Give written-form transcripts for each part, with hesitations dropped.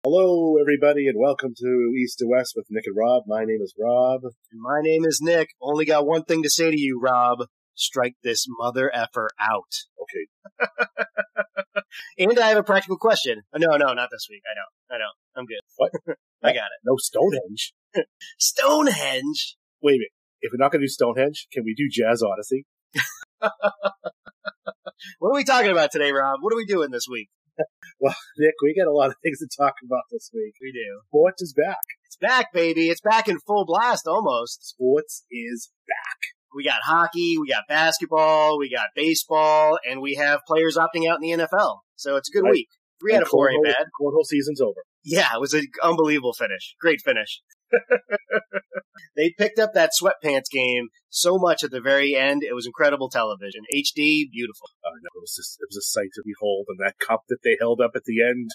Hello, everybody, and welcome to East to West with Nick and Rob. My name is Rob. And my name is Nick. Only got one thing to say to you, Rob. Strike this mother effer out. Okay. And I have a practical question. No, not this week. I don't. I'm good. What? I got it. No Stonehenge? Stonehenge? Wait a minute. If we're not going to do Stonehenge, can we do Jazz Odyssey? What are we talking about today, Rob? What are we doing this week? Well, Nick, we got a lot of things to talk about this week. We do. Sports is back. It's back, baby. It's back in full blast almost. Sports is back. We got hockey, we got basketball, we got baseball, and we have players opting out in the NFL. So it's a good week. 3 out of 4 ain't bad. Cornhole season's over. Yeah, it was an unbelievable finish. Great finish. They picked up that sweatpants game so much at the very end. It was incredible television. HD, beautiful. No, it was a sight to behold, and that cup that they held up at the end.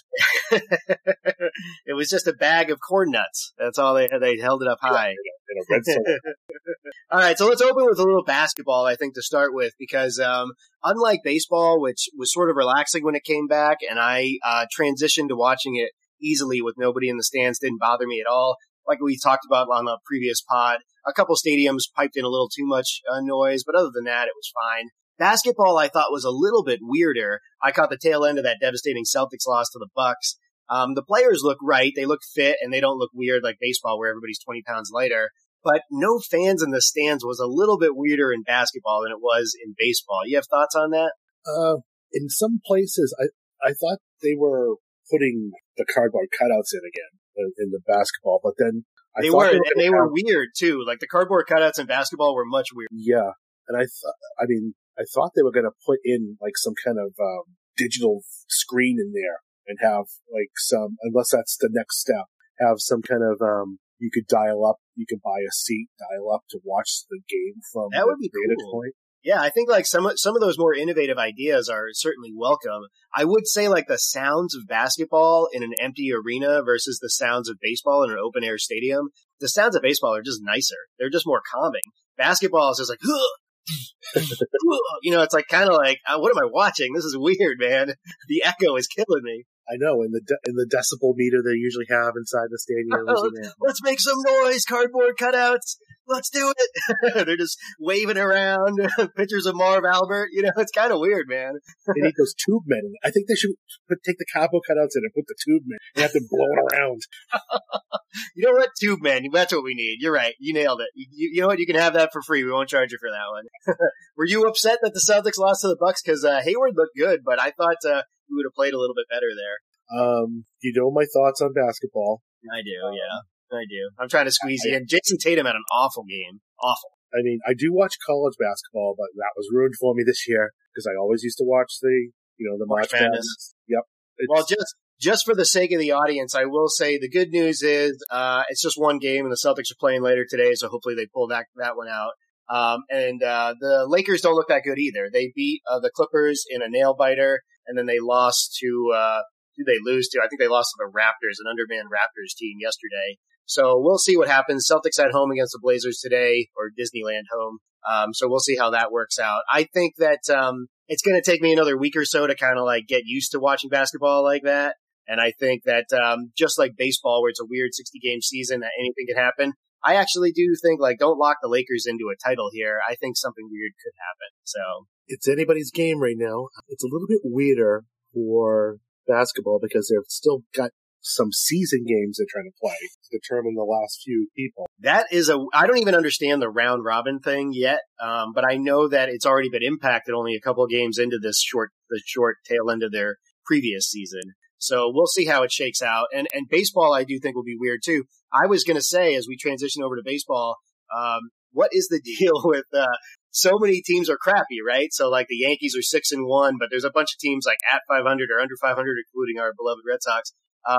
It was just a bag of corn nuts. That's all they held it up high. In a red soda. All right, so let's open with a little basketball, I think, to start with, because unlike baseball, which was sort of relaxing when it came back, and I transitioned to watching it easily with nobody in the stands, didn't bother me at all. Like we talked about on the previous pod, a couple stadiums piped in a little too much noise, but other than that, it was fine. Basketball, I thought, was a little bit weirder. I caught the tail end of that devastating Celtics loss to the Bucks. The players look right. They look fit, and they don't look weird like baseball where everybody's 20 pounds lighter. But no fans in the stands was a little bit weirder in basketball than it was in baseball. You have thoughts on that? In some places, I thought they were putting the cardboard cutouts in again in the basketball, but then they were weird too. Like the cardboard cutouts in basketball were much weird. Yeah, and I thought they were going to put in like some kind of digital screen in there and have like some, unless that's the next step, have some kind of you could dial up, you could buy a seat, dial up to watch the game from that would be vantage cool. point. Yeah, I think like some of those more innovative ideas are certainly welcome. I would say like the sounds of basketball in an empty arena versus the sounds of baseball in an open air stadium. The sounds of baseball are just nicer. They're just more calming. Basketball is just like, it's like kind of like, what am I watching? This is weird, man. The echo is killing me. I know, in the decibel meter they usually have inside the stadium. Let's make some noise, cardboard cutouts. Let's do it. They're just waving around pictures of Marv Albert. It's kind of weird, man. They need those tube men. I think they should take the cardboard cutouts in and put the tube men. They have to blow it around. You know what? Tube men. That's what we need. You're right. You nailed it. You know what? You can have that for free. We won't charge you for that one. Were you upset that the Celtics lost to the Bucks? Because Hayward looked good, but I thought we would have played a little bit better there. You know my thoughts on basketball. I do, yeah. I do. I'm trying to squeeze you in. Jason Tatum had an awful game. Awful. I mean, I do watch college basketball, but that was ruined for me this year because I always used to watch the March Madness. Yep. Well, just for the sake of the audience, I will say the good news is it's just one game, and the Celtics are playing later today, so hopefully they pull that one out. And the Lakers don't look that good either. They beat the Clippers in a nail biter, and then they lost to who they lose to. I think they lost to the Raptors, an undermanned Raptors team yesterday. So we'll see what happens. Celtics at home against the Blazers today, or Disneyland home. So we'll see how that works out. I think that it's going to take me another week or so to kind of like get used to watching basketball like that. And I think that just like baseball, where it's a weird 60-game season that anything can happen, I actually do think, like, don't lock the Lakers into a title here. I think something weird could happen. So it's anybody's game right now. It's a little bit weirder for basketball because they've still got some season games they're trying to play to determine the last few people. That is I don't even understand the round robin thing yet, but I know that it's already been impacted only a couple of games into the short tail end of their previous season. So we'll see how it shakes out. And baseball, I do think will be weird too. I was going to say, as we transition over to baseball, what is the deal with, so many teams are crappy, right? So like the Yankees are 6-1, but there's a bunch of teams like at 500 or under 500, including our beloved Red Sox.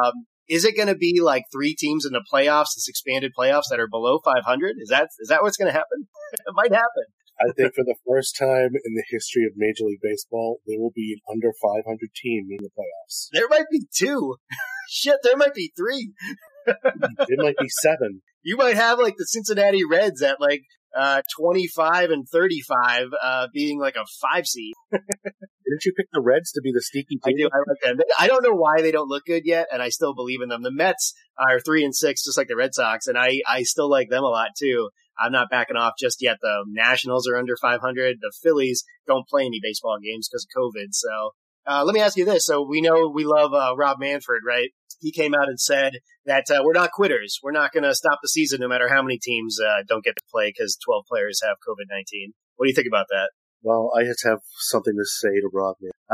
Is it going to be like 3 teams in the playoffs, this expanded playoffs that are below 500? Is that what's going to happen? It might happen. I think for the first time in the history of Major League Baseball, there will be an under 500 team in the playoffs. There might be 2. Shit, there might be 3. It might be 7. You might have like the Cincinnati Reds at like 25 and 35, being like a 5 seed. Didn't you pick the Reds to be the sneaky team? I do. I like them. I don't know why they don't look good yet, and I still believe in them. The Mets are 3-6, just like the Red Sox, and I still like them a lot too. I'm not backing off just yet. The Nationals are under 500. The Phillies don't play any baseball games because of COVID. So let me ask you this. So we know we love Rob Manfred, right? He came out and said that we're not quitters. We're not going to stop the season no matter how many teams don't get to play because 12 players have COVID-19. What do you think about that? Well, I just have something to say to Rob.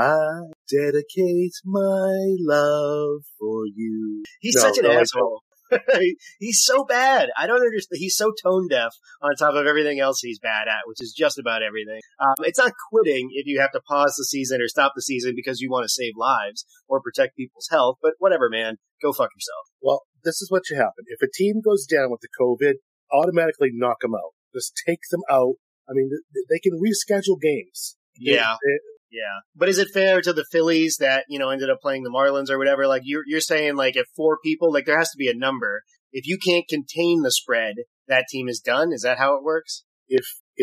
I dedicate my love for you. He's such an asshole. He's so bad. I don't understand. He's so tone deaf on top of everything else he's bad at, which is just about everything. It's not quitting if you have to pause the season or stop the season because you want to save lives or protect people's health, but whatever, man. Go fuck yourself. Well, this is what should happen. If a team goes down with the COVID, automatically knock them out. Just take them out. I mean, they can reschedule games. Yeah. Yeah. But is it fair to the Phillies that, ended up playing the Marlins or whatever? Like you're saying, like, if 4 people, like, there has to be a number. If you can't contain the spread, that team is done. Is that how it works? If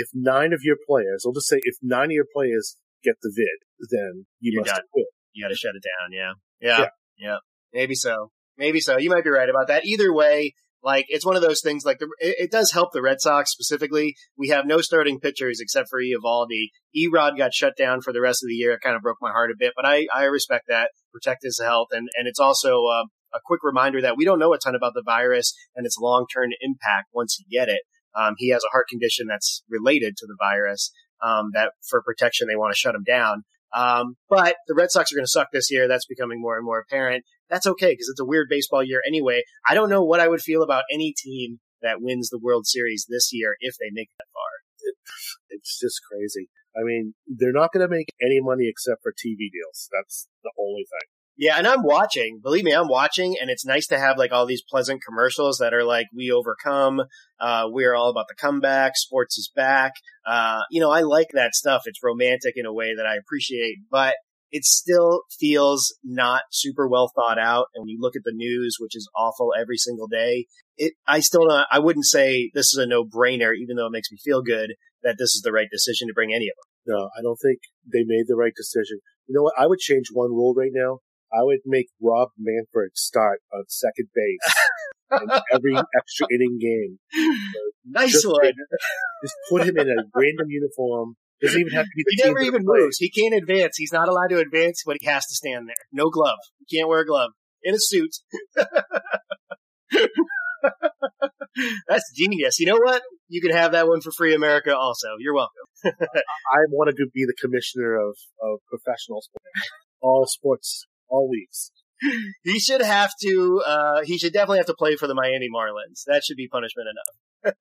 9 of your players, I'll just say if 9 of your players get the vid, then you're must done. quit. You got to shut it down. Yeah. Maybe so. You might be right about that. Either way, like, it's one of those things, like, it does help the Red Sox specifically. We have no starting pitchers except for Eovaldi. Erod got shut down for the rest of the year. It kind of broke my heart a bit, but I respect that. Protect his health. And it's also a quick reminder that we don't know a ton about the virus and its long-term impact once you get it. He has a heart condition that's related to the virus, that for protection, they want to shut him down. But the Red Sox are going to suck this year. That's becoming more and more apparent. That's okay because it's a weird baseball year anyway. I don't know what I would feel about any team that wins the World Series this year if they make it that far. It's just crazy. I mean, they're not going to make any money except for TV deals. That's the only thing. Yeah, and I'm watching. Believe me, I'm watching, and it's nice to have like all these pleasant commercials that are like, we overcome, we're all about the comeback, sports is back. I like that stuff. It's romantic in a way that I appreciate, but it still feels not super well thought out. And when you look at the news, which is awful every single day, I wouldn't say this is a no-brainer, even though it makes me feel good that this is the right decision to bring any of them. No, I don't think they made the right decision. You know what? I would change one rule right now. I would make Rob Manfred start on second base in every extra inning game. Nice one. Just put him in a random uniform. Doesn't even have to be the He never even moves. He can't advance. He's not allowed to advance, but he has to stand there. No glove. He can't wear a glove. In a suit. That's genius. You know what? You can have that one for Free America also. You're welcome. I want to be the commissioner of professional sports. All sports. All leagues. He should definitely have to play for the Miami Marlins. That should be punishment enough.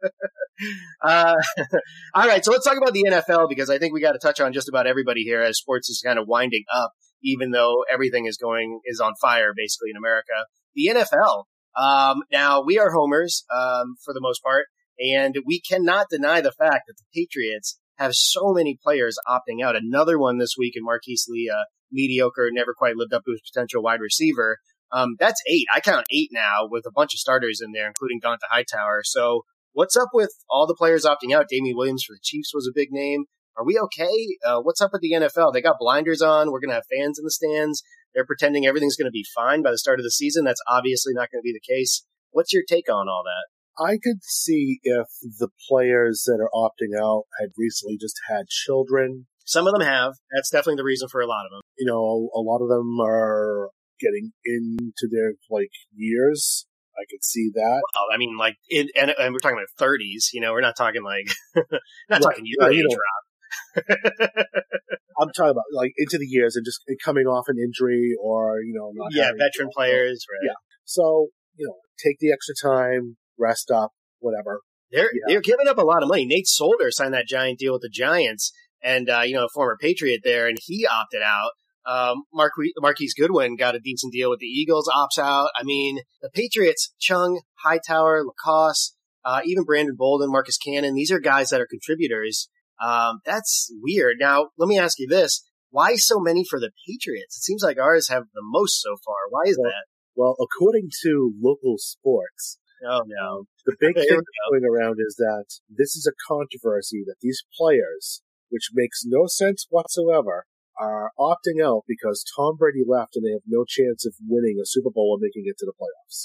All right. So let's talk about the NFL because I think we got to touch on just about everybody here as sports is kind of winding up, even though everything is on fire basically in America. The NFL. Now we are homers, for the most part, and we cannot deny the fact that the Patriots have so many players opting out. Another one this week in Marquise Lee, mediocre, never quite lived up to his potential wide receiver. That's 8. I count 8 now with a bunch of starters in there, including Donta Hightower. So what's up with all the players opting out? Damian Williams for the Chiefs was a big name. Are we okay? What's up with the NFL? They got blinders on. We're going to have fans in the stands. They're pretending everything's going to be fine by the start of the season. That's obviously not going to be the case. What's your take on all that? I could see if the players that are opting out had recently just had children. Some of them have. That's definitely the reason for a lot of them. A lot of them are getting into their years. I could see that. Well, I mean, and we're talking about 30s. We're not talking talking your age, Rob. I'm talking about into the years and just coming off an injury or not. Yeah, veteran players. Right. Yeah. So take the extra time, rest up, whatever. They're giving up a lot of money. Nate Solder signed that giant deal with the Giants. And, a former Patriot there, and he opted out. Marquise Goodwin got a decent deal with the Eagles, opts out. I mean, the Patriots, Chung, Hightower, Lacoste, even Brandon Bolden, Marcus Cannon, these are guys that are contributors. That's weird. Now, let me ask you this. Why so many for the Patriots? It seems like ours have the most so far. Why is that? Well, according to Local Sports, Oh, no. The big thing going around is that this is a controversy that these players, which makes no sense whatsoever, are opting out because Tom Brady left and they have no chance of winning a Super Bowl or making it to the playoffs.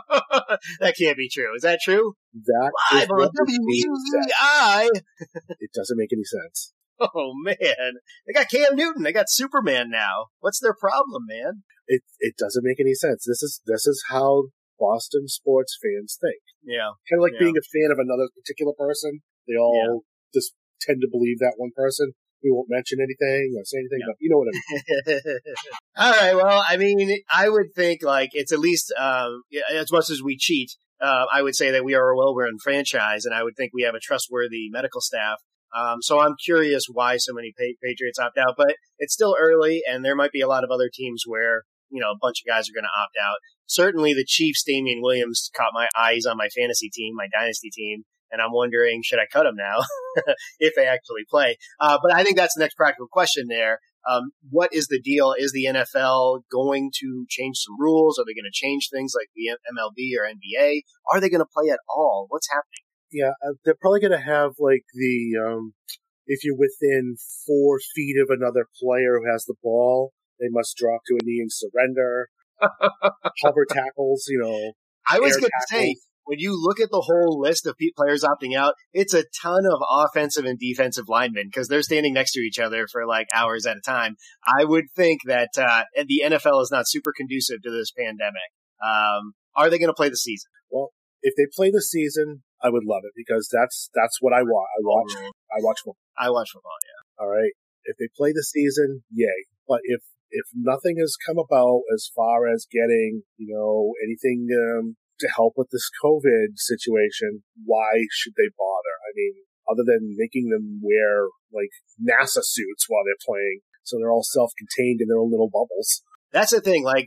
That can't be true. Is that true? That Live is on what is being said. WEI. It doesn't make any sense. Oh, man. They got Cam Newton. They got Superman now. What's their problem, man? It doesn't make any sense. This is how Boston sports fans think. Yeah. Kind of like being a fan of another particular person. They all just tend to believe that one person. We won't mention anything or say anything, but you know what I mean. All right. Well, I mean, I would think like it's at least as much as we cheat, I would say that we are a well-run franchise, and I would think we have a trustworthy medical staff. So I'm curious why so many Patriots opt out, but it's still early, and there might be a lot of other teams where, you know, a bunch of guys are going to opt out. Certainly the Chiefs, Damian Williams caught my eyes on my fantasy team, my dynasty team, and I'm wondering, should I cut him now if they actually play? But I think that's the next practical question there. What is the deal? Is the NFL going to change some rules? Are they going to change things like the MLB or NBA? Are they going to play at all? What's happening? Yeah, they're probably going to have like the, if you're within 4 feet of another player who has the ball, they must drop to a knee and surrender. Hover tackles, you know. I was going to say, when you look at the whole list of players opting out, it's a ton of offensive and defensive linemen because they're standing next to each other for like hours at a time. I would think that the NFL is not super conducive to this pandemic. Are they going to play the season? Well, if they play the season, I would love it because that's what I want. I watch football. I watch football, yeah. All right. If they play the season, yay. But if nothing has come about as far as getting, you know, anything to help with this COVID situation, why should they bother? I mean, other than making them wear like NASA suits while they're playing, so they're all self-contained in their own little bubbles. That's the thing. Like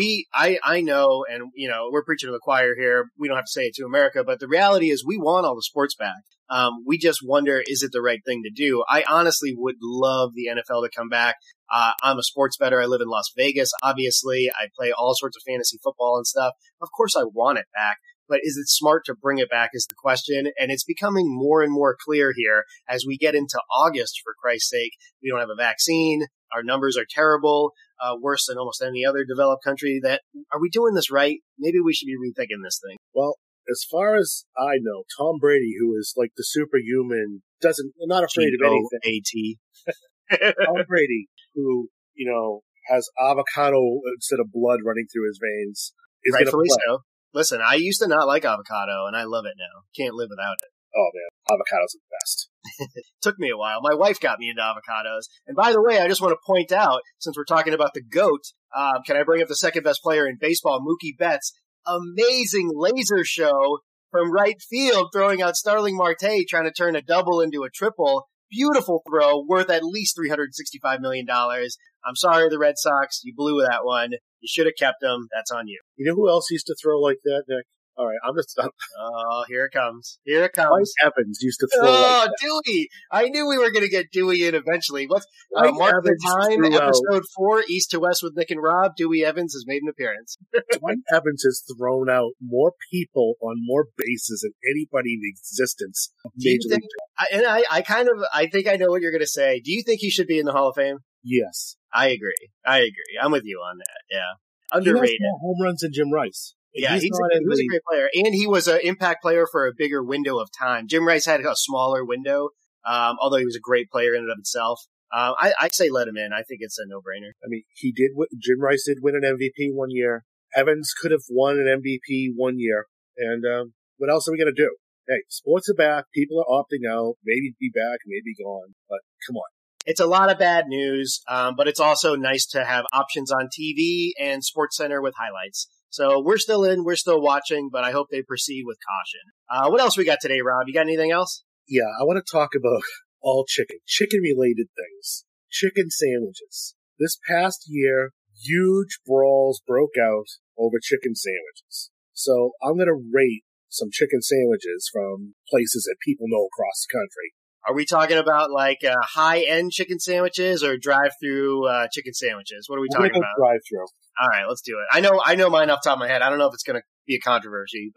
I know, and you know, we're preaching to the choir here. We don't have to say it to America, but the reality is we want all the sports back. We just wonder, is it the right thing to do? I honestly would love the NFL to come back. I'm a sports bettor. I live in Las Vegas. Obviously, I play all sorts of fantasy football and stuff. Of course, I want it back. But is it smart to bring it back is the question. And it's becoming more and more clear here as we get into August, for Christ's sake. We don't have a vaccine. Our numbers are terrible, worse than almost any other developed country. Are we doing this right? Maybe we should be rethinking this thing. Well, as far as I know, Tom Brady, who is like the superhuman, not afraid of anything. Tom Brady, who, you know, has avocado instead of blood running through his veins, is going to play. So. Listen, I used to not like avocado, and I love it now. Can't live without it. Oh, man. Avocados are the best. Took me a while. My wife got me into avocados. And by the way, I just want to point out, since we're talking about the GOAT, can I bring up the second best player in baseball, Mookie Betts? Amazing laser show from right field, throwing out Starling Marte, trying to turn a double into a triple. Beautiful throw, worth at least $365 million. I'm sorry, the Red Sox. You blew that one. You should have kept him. That's on you. You know who else used to throw like that, Nick? All right, Oh, here it comes. Here it comes. Mike Evans used to throw like that. Dewey. I knew we were going to get Dewey in eventually. What's Mark the Time, episode 4, East to West with Nick and Rob. Dewey Evans has made an appearance. Mike Evans has thrown out more people on more bases than anybody in existence. I think I know what you're going to say. Do you think he should be in the Hall of Fame? Yes. I agree. I'm with you on that. Yeah. Underrated. He has more home runs than Jim Rice. Yeah, he was a great player. And he was an impact player for a bigger window of time. Jim Rice had a smaller window, although he was a great player in and of himself. I'd say let him in. I think it's a no-brainer. I mean, Jim Rice did win an MVP one year. Evans could have won an MVP one year. And what else are we going to do? Hey, sports are back. People are opting out. Maybe be back, maybe gone. But come on. It's a lot of bad news, but it's also nice to have options on TV and SportsCenter with highlights. So we're still in, we're still watching, but I hope they proceed with caution. What else we got today, Rob? You got anything else? Yeah, I want to talk about all chicken-related things. Chicken sandwiches. This past year, huge brawls broke out over chicken sandwiches. So I'm going to rate some chicken sandwiches from places that people know across the country. Are we talking about like high-end chicken sandwiches or drive-through chicken sandwiches? What are we talking about? Drive-through. All right, let's do it. I know mine off the top of my head. I don't know if it's going to be a controversy, but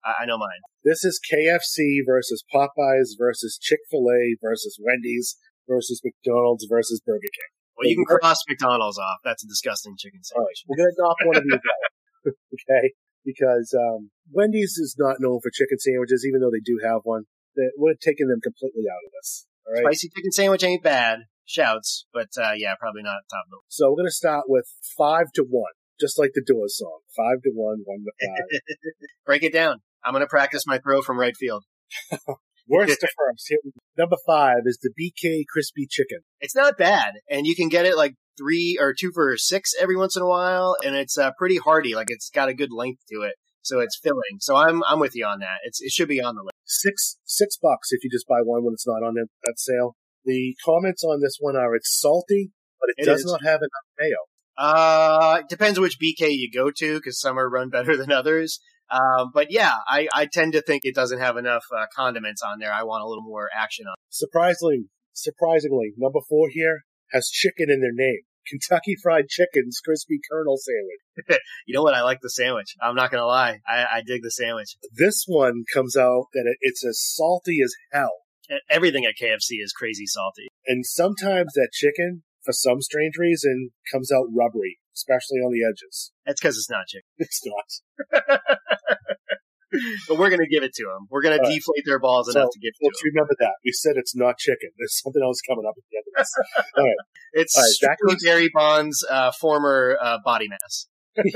I know mine. This is KFC versus Popeyes versus Chick-fil-A versus Wendy's versus McDonald's versus Burger King. Well, you can cross McDonald's off. That's a disgusting chicken sandwich. Right, we're going to knock one of these out, okay? Because Wendy's is not known for chicken sandwiches, even though they do have one. We're taking them completely out of this. All right? Spicy chicken sandwich ain't bad. Shouts, but yeah, probably not top of the list. So we're going to start with 5-1, just like the Doors song. 5-1, 1-5. Break it down. I'm going to practice my throw from right field. Worst to first. Here, number 5 is the BK Crispy Chicken. It's not bad, and you can get it like 3 or 2 for $6 every once in a while, and it's pretty hearty. Like it's got a good length to it, so it's filling. So I'm with you on that. It should be on the list. $6 if you just buy one when it's not on that sale. The comments on this one are it's salty, but it does not have enough mayo. It depends which BK you go to, because some are run better than others. But yeah, I tend to think it doesn't have enough condiments on there. I want a little more action on it. Surprisingly, number 4 here has chicken in their name. Kentucky Fried Chicken's Crispy Kernel Sandwich. You know what? I like the sandwich. I'm not going to lie. I dig the sandwich. This one comes out that it's as salty as hell. Everything at KFC is crazy salty. And sometimes that chicken, for some strange reason, comes out rubbery, especially on the edges. That's because it's not chicken. It's not. But we're going to give it to them. We're going to deflate their balls enough to give it to them. Let's remember that. We said it's not chicken. There's something else coming up at the end of this. All right. It's Barry Bonds' former body mass.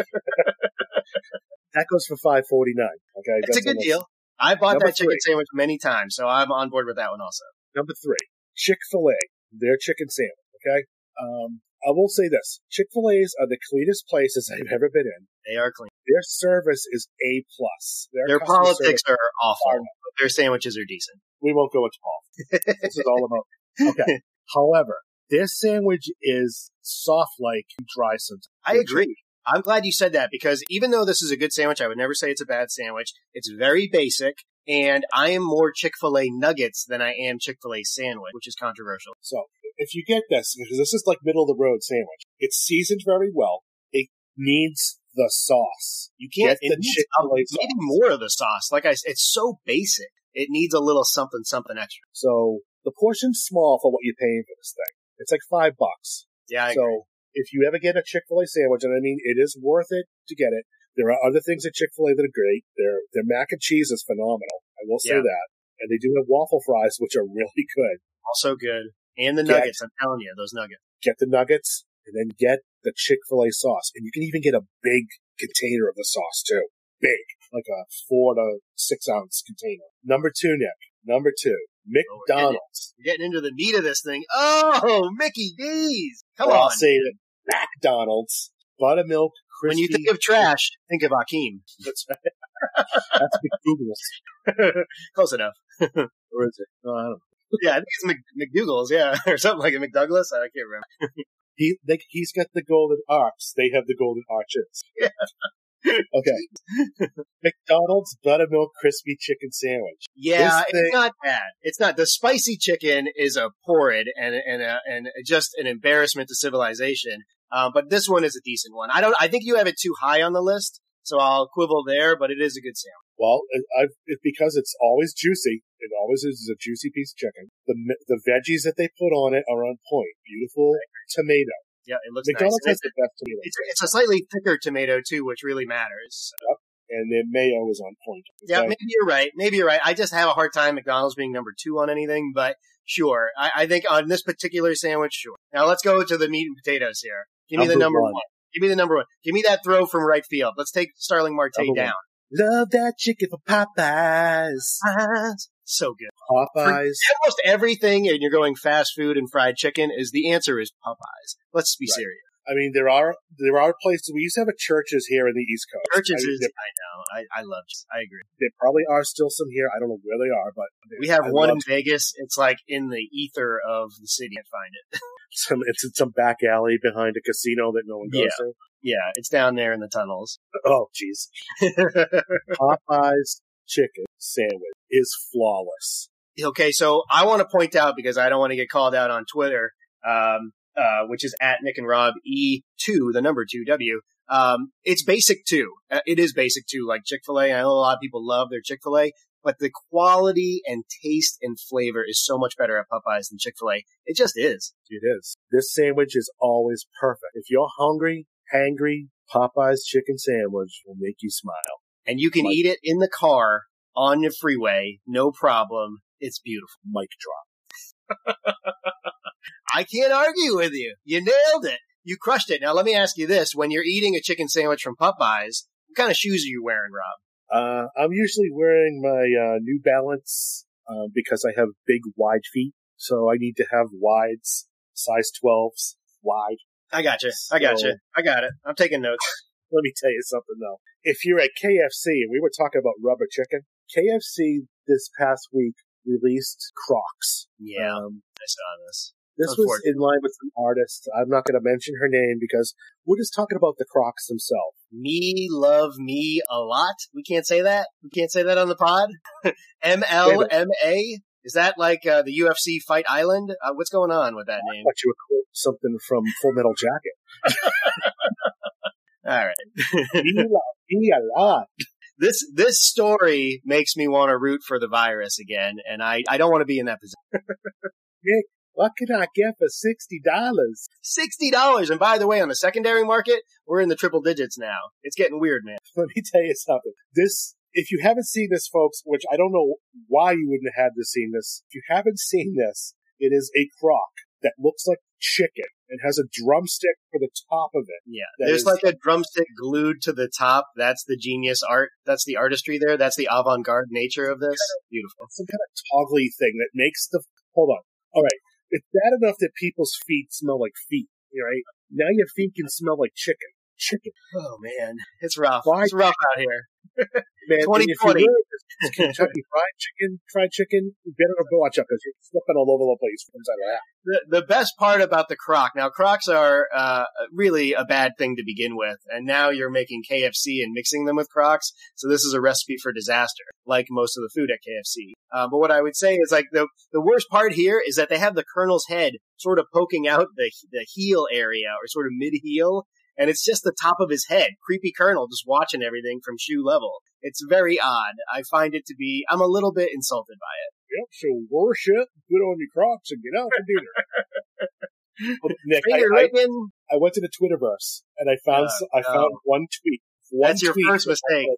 That goes for $5.49. Okay, it's a good deal. I bought that chicken sandwich many times, so I'm on board with that one also. Number 3, Chick-fil-A, their chicken sandwich. Okay, I will say this: Chick-fil-A's are the cleanest places I've ever been in. They are clean. Their service is A+. Their politics are awful, but their sandwiches are decent. We won't go into politics. This is all about. Okay. However, their sandwich is soft like dry sometimes. I agree. I'm glad you said that, because even though this is a good sandwich, I would never say it's a bad sandwich. It's very basic, and I am more Chick-fil-A nuggets than I am Chick-fil-A sandwich, which is controversial. So if you get this, because this is like middle of the road sandwich, it's seasoned very well. It needs the sauce. You can't get the Chick-fil-A sauce. Maybe more of the sauce. Like I said, it's so basic. It needs a little something extra. So the portion's small for what you're paying for this thing. It's like $5. Yeah, I agree. If you ever get a Chick-fil-A sandwich, and I mean, it is worth it to get it. There are other things at Chick-fil-A that are great. Their mac and cheese is phenomenal. I will say that. And they do have waffle fries, which are really good. Also good. And the nuggets, I'm telling you, those nuggets. Get the nuggets, and then get the Chick-fil-A sauce. And you can even get a big container of the sauce, too. Big. Like a 4 to 6 ounce container. Number 2, Nick. Number 2. McDonald's. You're getting into the meat of this thing. Oh, Mickey D's. Come on. I'll say it. McDonald's. Buttermilk, crispy. When you think of trash, think of Akeem. That's right. That's McDougal's. Close enough. Or is it? No, I don't know. Yeah, I think it's McDougal's, yeah. Or something like a McDouglas. I can't remember. He's got the golden arcs. They have the golden arches. Yeah. Okay. McDonald's buttermilk crispy chicken sandwich. Yeah, it's not bad. It's not. The spicy chicken is a porrid and just an embarrassment to civilization. But this one is a decent one. I think you have it too high on the list, so I'll quibble there, but it is a good sandwich. Well, because it's always juicy. It always is a juicy piece of chicken. The veggies that they put on it are on point. Beautiful tomato. Yeah, it looks McDonald's nice. has the best tomato. It's a slightly thicker tomato, too, which really matters. Yep. And their mayo is on point. Yeah, maybe you're right. I just have a hard time McDonald's being number 2 on anything, but sure. I think on this particular sandwich, sure. Now let's go to the meat and potatoes here. Give me the number 1. Give me the number 1. Give me that throw from right field. Let's take Starling Marte down. Love that chicken for Popeyes. So good. Popeyes. For almost everything, and you're going fast food and fried chicken, the answer is Popeyes. Let's be serious. I mean, there are places. We used to have a Church's here in the East Coast. Church's I know. I love it. I agree. There probably are still some here. I don't know where they are, but we have one in Vegas. It's like in the ether of the city. I find it. It's in some back alley behind a casino that no one goes to. Yeah, it's down there in the tunnels. Oh, jeez. Popeye's chicken sandwich is flawless. Okay, so I want to point out, because I don't want to get called out on Twitter, which is at Nick and Rob E2, the number 2W. It's basic too. It is basic too, like Chick-fil-A. I know a lot of people love their Chick-fil-A, but the quality and taste and flavor is so much better at Popeyes than Chick-fil-A. It just is. It is. This sandwich is always perfect. If you're hungry, hangry, Popeyes chicken sandwich will make you smile. And you can eat it in the car on the freeway, no problem. It's beautiful. Mic drop. I can't argue with you. You nailed it. You crushed it. Now, let me ask you this. When you're eating a chicken sandwich from Popeyes, what kind of shoes are you wearing, Rob? I'm usually wearing my New Balance because I have big, wide feet. So I need to have wides, size 12s, wide. I got you. I got it. I'm taking notes. Let me tell you something, though. If you're at KFC, and we were talking about rubber chicken, KFC this past week released Crocs. Yeah, I saw this. This was in line with an artist. I'm not going to mention her name because we're just talking about the Crocs themselves. Me love me a lot. We can't say that. We can't say that on the pod. MLMA. Is that like the UFC Fight Island? What's going on with that name? I thought you would quote something from Full Metal Jacket. All right. Me love me a lot. This story makes me want to root for the virus again, and I don't want to be in that position. Nick, what can I get for $60? $60! And by the way, on the secondary market, we're in the triple digits now. It's getting weird, man. Let me tell you something. If you haven't seen this, folks, which I don't know why you wouldn't have seen this. If you haven't seen this, it is a Croc that looks like chicken and has a drumstick for the top of it. Yeah, there's like a drumstick glued to the top. That's the genius art. That's the artistry there. That's the avant-garde nature of this. Beautiful. Some kind of toggly thing that makes the... Hold on. All right. It's bad enough that people's feet smell like feet, right? Now your feet can smell like chicken. Chicken. Oh, man. It's rough. It's rough out here. Man, 2020. Kentucky fried chicken, you better watch out because you're slipping all over the place inside of that. The best part about the Croc, now Crocs are really a bad thing to begin with, and now you're making KFC and mixing them with Crocs, so this is a recipe for disaster, like most of the food at KFC. But what I would say is like the worst part here is that they have the Colonel's head sort of poking out the heel area, or sort of mid-heel, and it's just the top of his head. Creepy Colonel just watching everything from shoe level. It's very odd. I find it to be, I'm a little bit insulted by it. Yep, so worship, put on your Crocs and get out for dinner. Nick, I went to the Twitterverse and I found one tweet. That's your first mistake.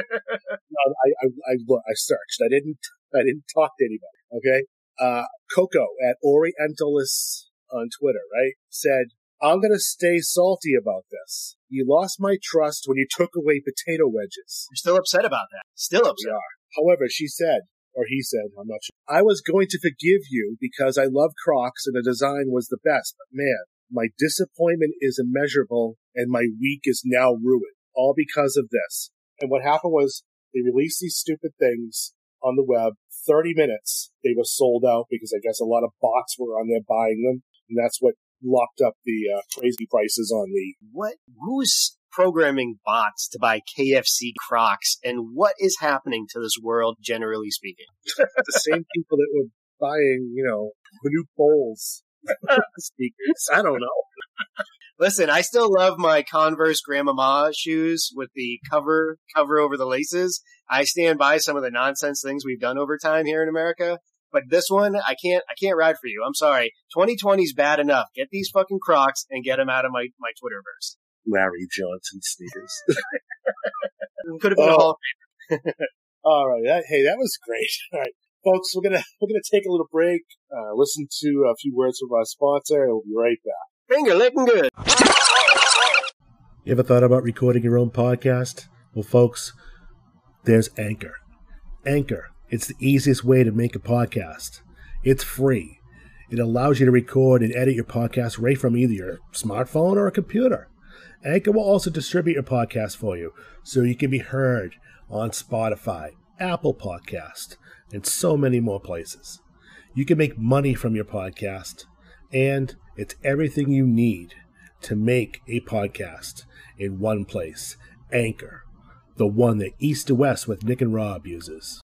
No, I searched. I didn't talk to anybody. Okay. Coco at Orientalis on Twitter, right, said, I'm going to stay salty about this. You lost my trust when you took away potato wedges. You're still upset about that. Still upset. We are. However, she said, or he said, I'm not sure, I was going to forgive you because I love Crocs and the design was the best. But man, my disappointment is immeasurable and my week is now ruined. All because of this. And what happened was they released these stupid things on the web. 30 minutes, they were sold out because I guess a lot of bots were on there buying them. And that's what locked up the crazy prices on the... Who's programming bots to buy KFC Crocs, and what is happening to this world, generally speaking? The same people that were buying, Hadoop Bowls speakers. I don't know. Listen, I still love my Converse Grandmama shoes with the cover over the laces. I stand by some of the nonsense things we've done over time here in America. But this one, I can't ride for you. I'm sorry. 2020's bad enough. Get these fucking Crocs and get them out of my Twitterverse. Larry Johnson sneakers. Could have been a Hall of Famer. All right. That was great. All right, folks, we're gonna take a little break, listen to a few words from our sponsor, and we'll be right back. Finger licking good. You ever thought about recording your own podcast? Well, folks, there's Anchor. Anchor. It's the easiest way to make a podcast. It's free. It allows you to record and edit your podcast right from either your smartphone or a computer. Anchor will also distribute your podcast for you so you can be heard on Spotify, Apple Podcast, and so many more places. You can make money from your podcast, and it's everything you need to make a podcast in one place. Anchor, the one that East to West with Nick and Rob uses.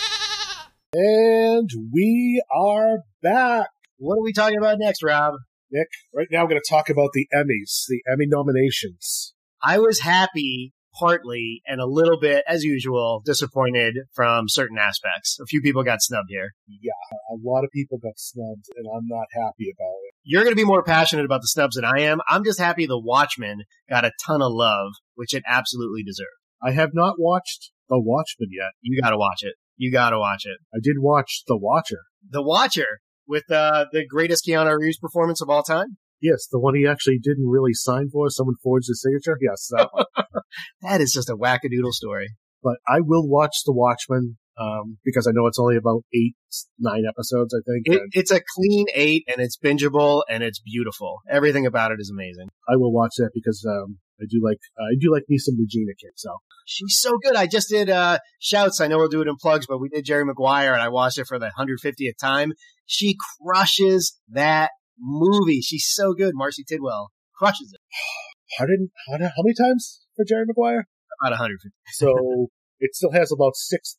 And we are back. What are we talking about next, Rob? Nick, right now we're going to talk about the Emmys, the Emmy nominations. I was happy partly and a little bit, as usual, disappointed from certain aspects. A few people got snubbed here. Yeah, a lot of people got snubbed, and I'm not happy about it. You're going to be more passionate about the snubs than I am. I'm just happy The Watchmen got a ton of love, which it absolutely deserved. I have not watched The Watchmen yet. You got to watch it. You got to watch it. I did watch The Watcher. The Watcher, with the greatest Keanu Reeves performance of all time? Yes, the one he actually didn't really sign for. Someone forged his signature. Yes, that one. That is just a wackadoodle story. But I will watch The Watchmen because I know it's only about 8-9 episodes, I think. It's a clean 8, and it's bingeable, and it's beautiful. Everything about it is amazing. I will watch that because I do like me some Regina King. So she's so good. I just did shouts. I know we'll do it in plugs, but we did Jerry Maguire, and I watched it for the 150th time. She crushes that movie. She's so good. Marcy Tidwell crushes it. How many times for Jerry Maguire? About 150. So it still has about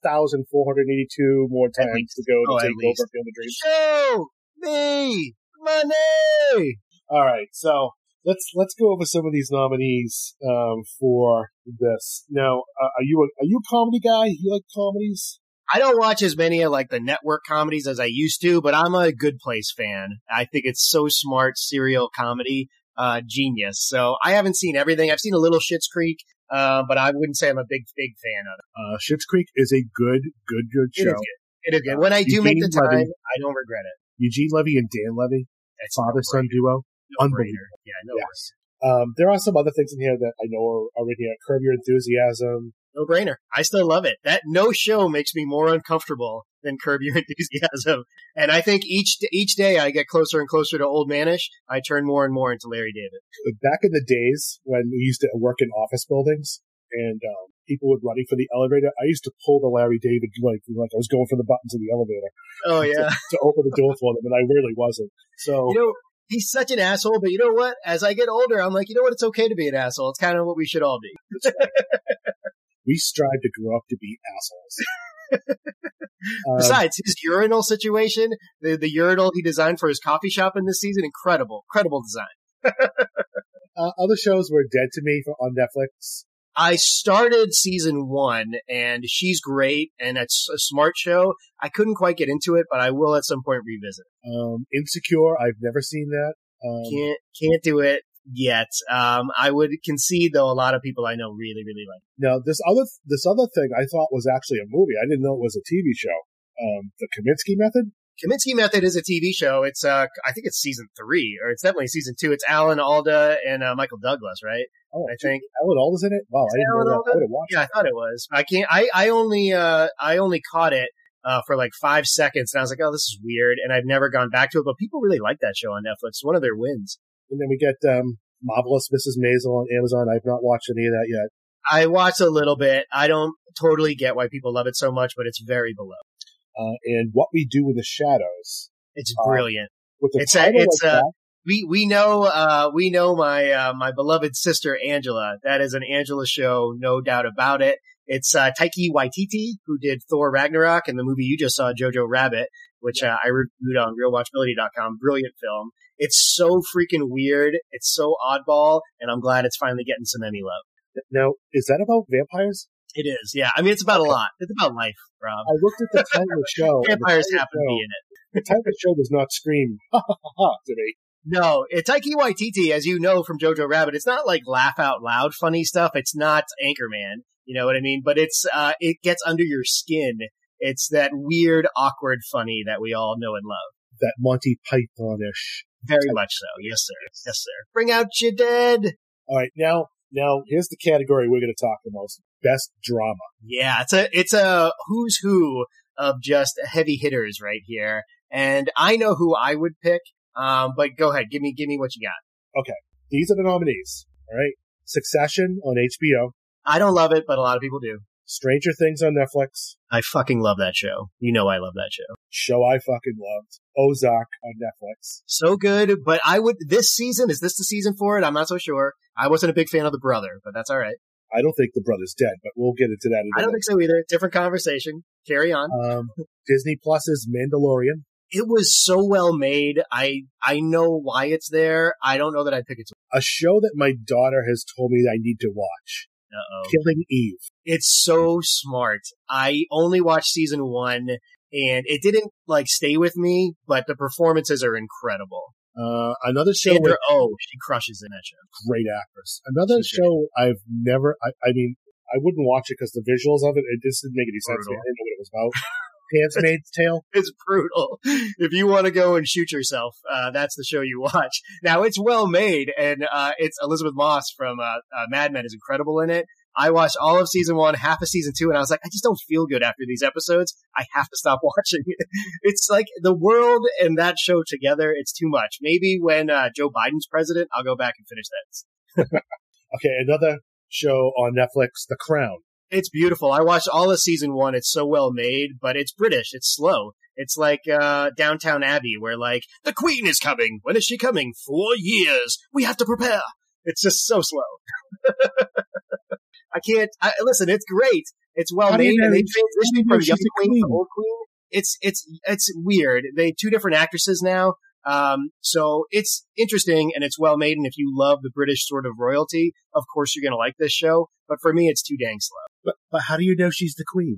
6,482 more times to go to take over Field of Dreams. Show me money. All right, so let's go over some of these nominees for this. Now, are you a comedy guy? You like comedies? I don't watch as many of like the network comedies as I used to, but I'm a Good Place fan. I think it's so smart, serial comedy, genius. So I haven't seen everything. I've seen a little Schitt's Creek, but I wouldn't say I'm a big fan of it. Schitt's Creek is a good show. It is good. When I do make the time, I don't regret it. Eugene Levy and Dan Levy, father-son duo. Unbelievable. Yeah, no worries. There are some other things in here that I know are in here. Curb Your Enthusiasm. No brainer. I still love it. That no show makes me more uncomfortable than Curb Your Enthusiasm. And I think each day I get closer and closer to Old Manish, I turn more and more into Larry David. Back in the days when we used to work in office buildings and people would running for the elevator, I used to pull the Larry David like I was going for the buttons of the elevator. Oh yeah, to open the door for them, and I really wasn't. So he's such an asshole, but you know what? As I get older, I'm like, you know what? It's okay to be an asshole. It's kind of what we should all be. We strive to grow up to be assholes. Besides, his urinal situation, the urinal he designed for his coffee shop in this season, incredible design. Other shows were Dead to Me on Netflix. I started season 1, and she's great, and it's a smart show. I couldn't quite get into it, but I will at some point revisit. Insecure, I've never seen that. Can't do it yet. I would concede, though, a lot of people I know really, really like it. Now, this other thing I thought was actually a movie. I didn't know it was a TV show. The Kaminsky Method. Kaminsky Method is a TV show. It's I think it's season 3, or it's definitely season 2. It's Alan Alda and Michael Douglas, right? Oh, I think Alan Alda's in it. Wow, I didn't know that. I would have watched. Yeah, I thought it was. I only caught it for like 5 seconds, and I was like, oh, this is weird, and I've never gone back to it. But people really like that show on Netflix. It's one of their wins. And then we get Marvelous Mrs. Maisel on Amazon. I've not watched any of that yet. I watched a little bit. I don't totally get why people love it so much, but it's very below. And What We Do in the Shadows. It's brilliant. With the title we know my beloved sister Angela. That is an Angela show, no doubt about it. It's Taika Waititi, who did Thor Ragnarok and the movie you just saw, Jojo Rabbit, which I reviewed on RealWatchability.com. Brilliant film. It's so freaking weird. It's so oddball, and I'm glad it's finally getting some Emmy love. Now, is that about vampires? It is, yeah. I mean, it's about a lot. It's about life, Rob. I looked at the title of the show. Vampires happen to be in it. The title of the show does not scream, ha ha ha, to me. No, Taika Waititi, as you know from Jojo Rabbit, it's not like laugh out loud funny stuff. It's not Anchorman, you know what I mean? But it's it gets under your skin. It's that weird, awkward funny that we all know and love. That Monty Python-ish. Very much so. Yes, sir. Yes, sir. Bring out your dead. All right, now here's the category we're going to talk the most. Best drama. Yeah, it's a who's who of just heavy hitters right here. And I know who I would pick. But go ahead, give me what you got. Okay, these are the nominees. All right, Succession on HBO. I don't love it, but a lot of people do. Stranger Things on Netflix. I fucking love that show. You know I love that show. Show I fucking loved. Ozark on Netflix. So good, but this season, is this the season for it? I'm not so sure. I wasn't a big fan of the brother, but that's all right. I don't think the brother's dead, but we'll get into that in a minute. I don't think so either. Different conversation. Carry on. Disney Plus's Mandalorian. It was so well made. I know why it's there. I don't know that I'd pick it. A show that my daughter has told me that I need to watch. Uh-oh. Killing Eve. It's so smart. I only watched season 1, and it didn't stay with me, but the performances are incredible. Another show. Sandra Oh, she crushes in that show. Great actress. Another show I've never. I mean, I wouldn't watch it because the visuals of it just didn't make any sense. I didn't know what it was about. Handmaid's Tale. It's brutal. If you want to go and shoot yourself, that's the show you watch. Now, it's well made, and it's Elizabeth Moss from Mad Men is incredible in it. I watched all of season 1, half of season 2, and I was like, I just don't feel good after these episodes. I have to stop watching it. It's like the world and that show together, it's too much. Maybe when Joe Biden's president, I'll go back and finish that. Okay, another show on Netflix, The Crown. It's beautiful. I watched all of season 1. It's so well made, but it's British. It's slow. It's like Downtown Abbey, where the Queen is coming. When is she coming? 4 years. We have to prepare. It's just so slow. Listen, it's great. It's well made, and they transitioned from young queen to old queen. It's weird. They 2 different actresses now. So it's interesting and it's well made. And if you love the British sort of royalty, of course you're going to like this show. But for me, it's too dang slow. But how do you know she's the queen?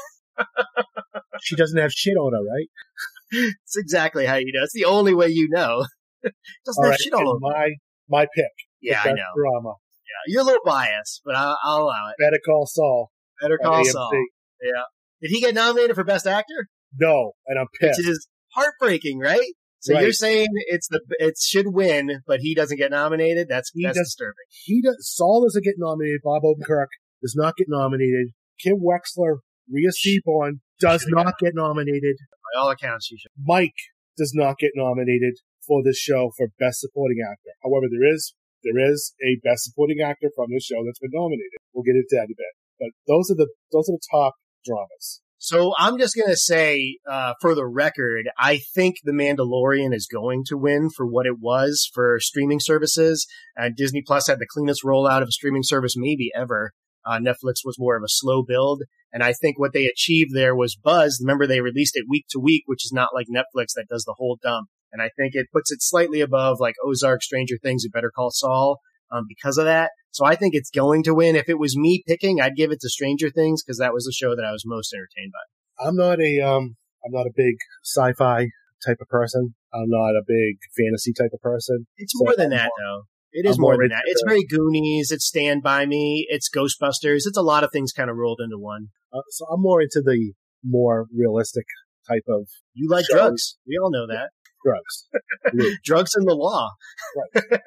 She doesn't have shit on her, right? It's exactly how you know. It's the only way you know. Doesn't have shit all over. My pick. Yeah, I know. Drama. Yeah, you're a little biased, but I'll allow it. Better Call Saul. Better Call Saul. Yeah. Did he get nominated for Best Actor? No, and I'm pissed. Which is heartbreaking, right? So You're saying it should win, but he doesn't get nominated? That's disturbing. Saul doesn't get nominated. Bob Odenkirk does not get nominated. Kim Wexler, Rhea Seaborn does not get nominated. By all accounts, she should. Mike does not get nominated for this show for Best Supporting Actor. However, there is a Best Supporting Actor from this show that's been nominated. We'll get into that in a bit. But those are the top dramas. So I'm just going to say, for the record, I think The Mandalorian is going to win for what it was for streaming services. Disney Plus had the cleanest rollout of a streaming service maybe ever. Netflix was more of a slow build. And I think what they achieved there was buzz. Remember, they released it week to week, which is not like Netflix that does the whole dump. And I think it puts it slightly above Ozark, Stranger Things, and Better Call Saul because of that. So I think it's going to win. If it was me picking, I'd give it to Stranger Things because that was the show that I was most entertained by. I'm not a big sci-fi type of person. I'm not a big fantasy type of person. It's more than that, though. It is more than that. It's very Goonies. It's Stand By Me. It's Ghostbusters. It's a lot of things kind of rolled into one. So I'm more into the more realistic type of. You like shows. Drugs. We all know that. Drugs. Drugs and the law. Right.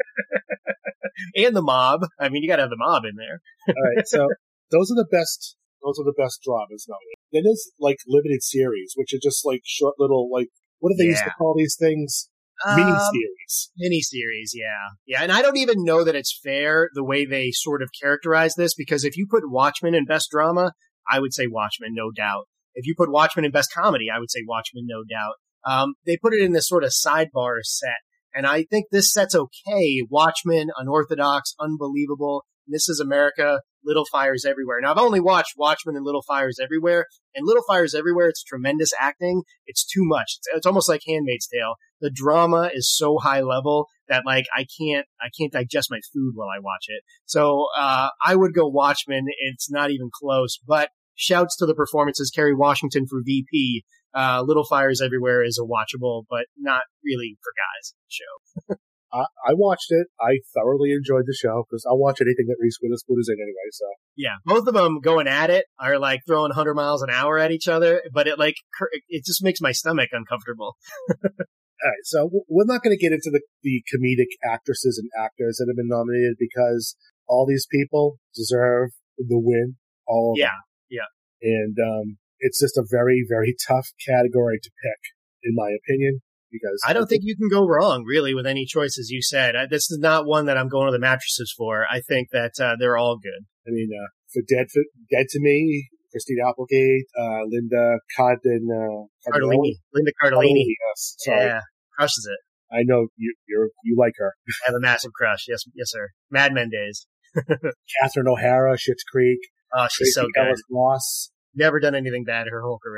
And the mob. I mean, you got to have the mob in there. All right. So those are the best dramas now. Then there's limited series, which are just short little what do they used to call these things? Mini-series, yeah. Yeah, and I don't even know that it's fair the way they sort of characterize this, because if you put Watchmen in Best Drama, I would say Watchmen, no doubt. If you put Watchmen in Best Comedy, I would say Watchmen, no doubt. They put it in this sort of sidebar set, and I think this set's okay. Watchmen, unorthodox, unbelievable. This is America, Little Fires Everywhere. Now, I've only watched Watchmen and Little Fires Everywhere, and Little Fires Everywhere, it's tremendous acting. It's too much. It's almost like Handmaid's Tale. The drama is so high level that I can't digest my food while I watch it. So, I would go Watchmen. It's not even close, but shouts to the performances. Kerry Washington for VP. Little Fires Everywhere is a watchable, but not really for guys show. I watched it. I thoroughly enjoyed the show because I'll watch anything that Reese Witherspoon is in anyway. So yeah, both of them going at it are throwing 100 miles an hour at each other, but it just makes my stomach uncomfortable. All right, so we're not going to get into the comedic actresses and actors that have been nominated because all these people deserve the win. All of them. Yeah. And it's just a very, very tough category to pick, in my opinion. Because I don't think you can go wrong, really, with any choices you said. This is not one that I'm going to the mattresses for. I think that they're all good. I mean, for Dead to Me, Christine Applegate, Linda Cardellini. Linda Cardellini. Yes, sorry. Yeah, crushes it. I know you like her. I have a massive crush. Yes, sir. Mad Men days. Catherine O'Hara, Schitt's Creek. Oh, she's Tracy so good. Ellis Ross. Never done anything bad her whole career.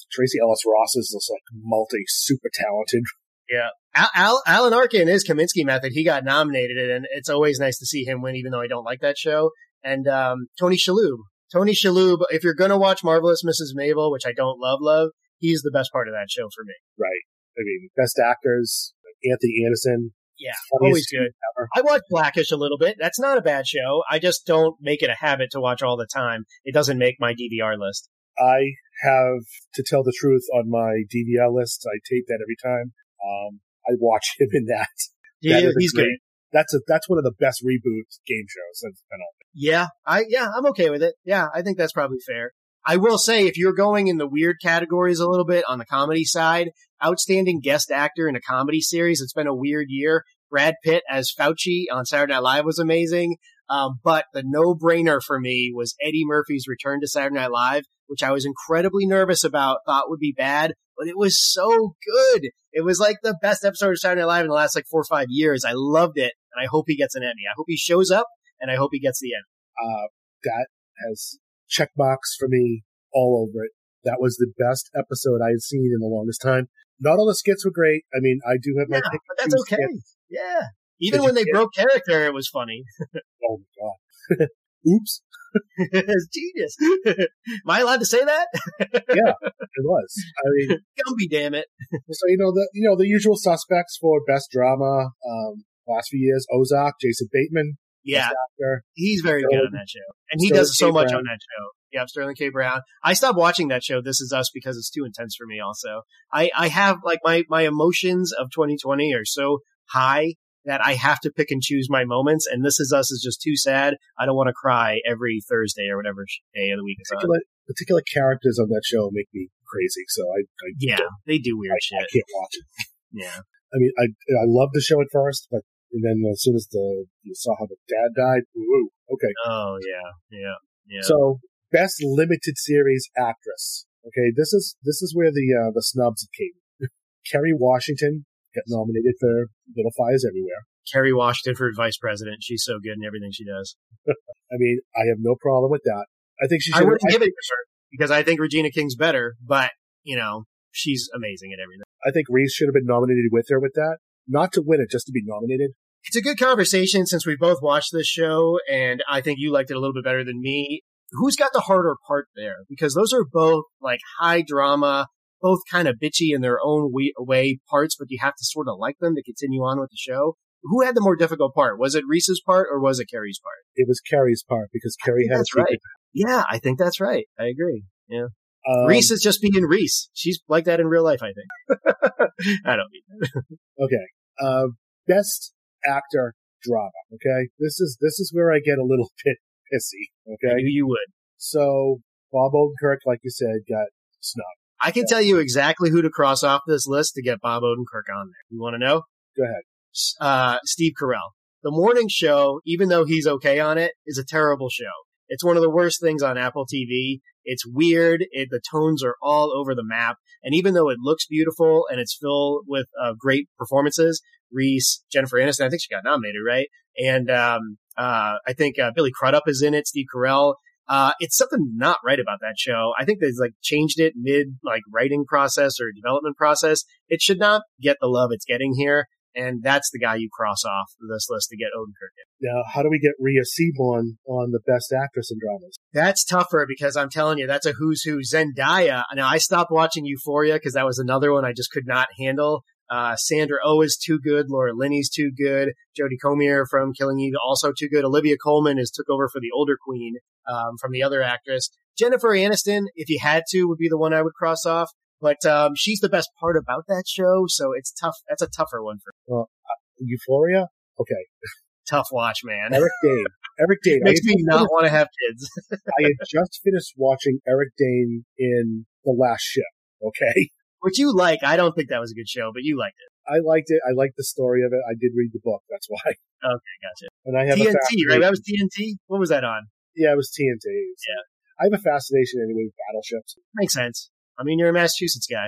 Tracy Ellis Ross is this super talented. Yeah. Alan Arkin is Kaminsky Method. He got nominated, and it's always nice to see him win, even though I don't like that show. And Tony Shalhoub. Tony Shalhoub, if you're going to watch Marvelous Mrs. Maisel, which I don't love, he's the best part of that show for me. Right. I mean, best actors, Anthony Anderson. Yeah, always good. I watch Blackish a little bit. That's not a bad show. I just don't make it a habit to watch all the time. It doesn't make my DVR list. I have, to tell the truth, on my DVR list, I tape that every time. I watch him in that. Yeah, he's good. That's one of the best reboot game shows that's been on. Yeah, I'm okay with it. Yeah, I think that's probably fair. I will say, if you're going in the weird categories a little bit on the comedy side, outstanding guest actor in a comedy series. It's been a weird year. Brad Pitt as Fauci on Saturday Night Live was amazing. But the no-brainer for me was Eddie Murphy's return to Saturday Night Live, which I was incredibly nervous about, thought would be bad, but it was so good. It was like the best episode of Saturday Night Live in the last 4 or 5 years. I loved it, and I hope he gets an Emmy. I hope he shows up, and I hope he gets the Emmy. That has check marks for me all over it. That was the best episode I had seen in the longest time. Not all the skits were great. I mean, I do have my pick. But that's okay. Skits. Yeah. Even when they broke character, it was funny. Oh, my God. Oops. It's genius. Am I allowed to say that? Yeah, it was. I mean, Gumby, damn it. So, the usual suspects for best drama, last few years, Ozark, Jason Bateman. Yeah. He's very good on that show. And he does so much on that show. Yeah, Sterling K. Brown. I stopped watching that show, This Is Us, because it's too intense for me also. I have, my emotions of 2020 are so high that I have to pick and choose my moments, and This Is Us is just too sad. I don't want to cry every Thursday or whatever day of the week it's on. Particular characters on that show make me crazy, so they do weird shit. I can't watch it. Yeah. I mean, I loved the show at first, but then as soon as you saw how the dad died, woo, okay. Oh, yeah. So, best limited series actress. Okay, this is where the snubs came. Kerry Washington got nominated for Little Fires Everywhere. Kerry Washington for vice president. She's so good in everything she does. I mean, I have no problem with that. I think she should. I wouldn't give it to her because I think Regina King's better, but she's amazing at everything. I think Reese should have been nominated with her with that. Not to win it, just to be nominated. It's a good conversation since we both watched this show, and I think you liked it a little bit better than me. Who's got the harder part there? Because those are both high drama, both kind of bitchy in their own way parts, but you have to sort of like them to continue on with the show. Who had the more difficult part? Was it Reese's part or was it Kerry's part? It was Kerry's part because Kerry had that's right. Yeah, I think that's right. I agree. Yeah. Reese is just being Reese. She's like that in real life, I think. I don't mean that. Okay. Best actor drama. Okay. This is where I get a little bit pissy. Okay. I knew you would. So Bob Odenkirk, like you said, got snubbed. I can tell you exactly who to cross off this list to get Bob Odenkirk on there. You want to know? Go ahead. Steve Carell. The morning show, even though he's okay on it, is a terrible show. It's one of the worst things on Apple TV. It's weird. The tones are all over the map. And even though it looks beautiful and it's filled with great performances, Reese, Jennifer Aniston, I think she got nominated, right? And I think Billy Crudup is in it, Steve Carell. It's something not right about that show. I think they've changed it mid writing process or development process. It should not get the love it's getting here. And that's the guy you cross off this list to get Odenkirk in. Now, how do we get Rhea Seehorn on the Best Actress in Dramas? That's tougher because I'm telling you, that's a who's who. Zendaya. Now, I stopped watching Euphoria because that was another one I just could not handle. Sandra Oh is too good. Laura Linney's too good. Jodie Comer from Killing Eve also too good. Olivia Colman took over for the older queen from the other actress. Jennifer Aniston, if you had to, would be the one I would cross off. But she's the best part about that show, so it's tough. That's a tougher one for me. Well, Euphoria? Okay. Tough watch, man. Eric Dane. Makes me not want to have kids. I had just finished watching Eric Dane in The Last Ship, okay? Which you like. I don't think that was a good show, but you liked it. I liked it. I liked the story of it. I did read the book. That's why. Okay, gotcha. And I have TNT, right? That was TNT? What was that on? Yeah, it was TNT. Yeah. I have a fascination anyway with battleships. Makes sense. I mean, you're a Massachusetts guy.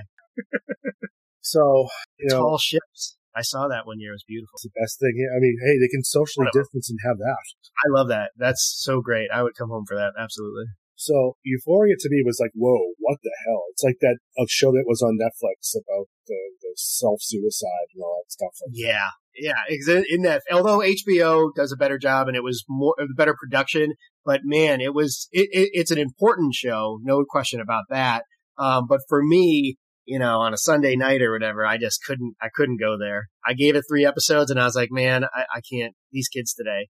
So, tall ships. I saw that one year. It was beautiful. It's the best thing here. I mean, hey, they can socially distance and have that. I love that. That's so great. I would come home for that. Absolutely. So Euphoria to me was like, whoa, what the hell? It's like that a show that was on Netflix about the self-suicide and all that stuff. Yeah. Yeah. In that, although HBO does a better job and it was more of a better production, but man, it's an important show. No question about that. But for me, on a Sunday night or whatever, I couldn't go there. I gave it 3 episodes and I was like, man, I can't, these kids today.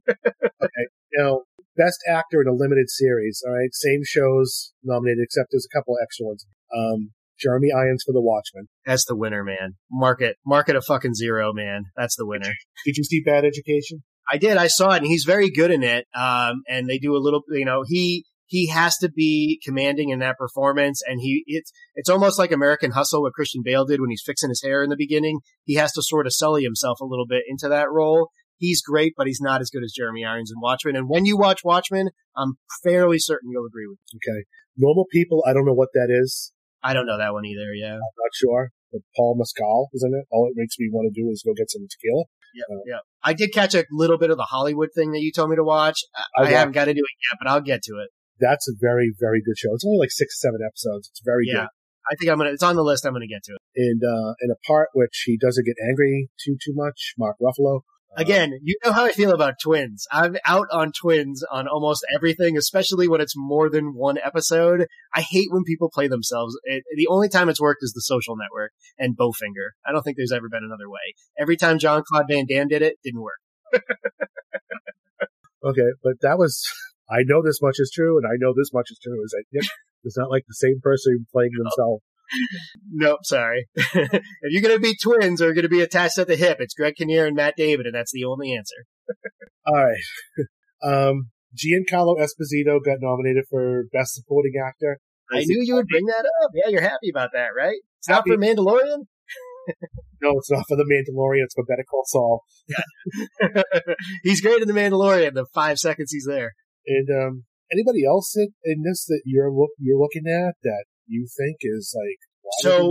Okay. Best actor in a limited series. All right. Same shows nominated, except there's a couple extra ones. Jeremy Irons for The Watchmen. That's the winner, man. Mark it a fucking 0, man. That's the winner. Did you see Bad Education? I did. I saw it and he's very good in it. And they do a little, he has to be commanding in that performance. And it's almost like American Hustle, what Christian Bale did when he's fixing his hair in the beginning. He has to sort of sully himself a little bit into that role. He's great, but he's not as good as Jeremy Irons in Watchmen. And when you watch Watchmen, I'm fairly certain you'll agree with me. Okay. Normal People, I don't know what that is. I don't know that one either, yeah. I'm not sure. But Paul Mescal, isn't it? All it makes me want to do is go get some tequila. Yeah. I did catch a little bit of the Hollywood thing that you told me to watch. I haven't got to do it yet, but I'll get to it. That's a very, very good show. It's only like 6 or 7 episodes. It's very good. I think it's on the list. I'm going to get to it. And in a part which he doesn't get angry too much, Mark Ruffalo. Again, you know how I feel about Twins. I'm out on Twins on almost everything, especially when it's more than one episode. I hate when people play themselves. The only time it's worked is The Social Network and Bowfinger. I don't think there's ever been another way. Every time Jean-Claude Van Damme did it, didn't work. Okay, but that was... I know this much is true, and I know this much is true. Is that it's not like the same person playing themselves. Nope, sorry. If you're going to be twins or going to be attached at the hip, it's Greg Kinnear and Matt David, and that's the only answer. All right. Giancarlo Esposito got nominated for Best Supporting Actor. I knew you would bring that up. Yeah, you're happy about that, right? It's not for Mandalorian? No, it's not for The Mandalorian. It's for Better Call Saul. Yeah. He's great in The Mandalorian, the 5 seconds he's there. And anybody else in this that you're looking at that you think is like...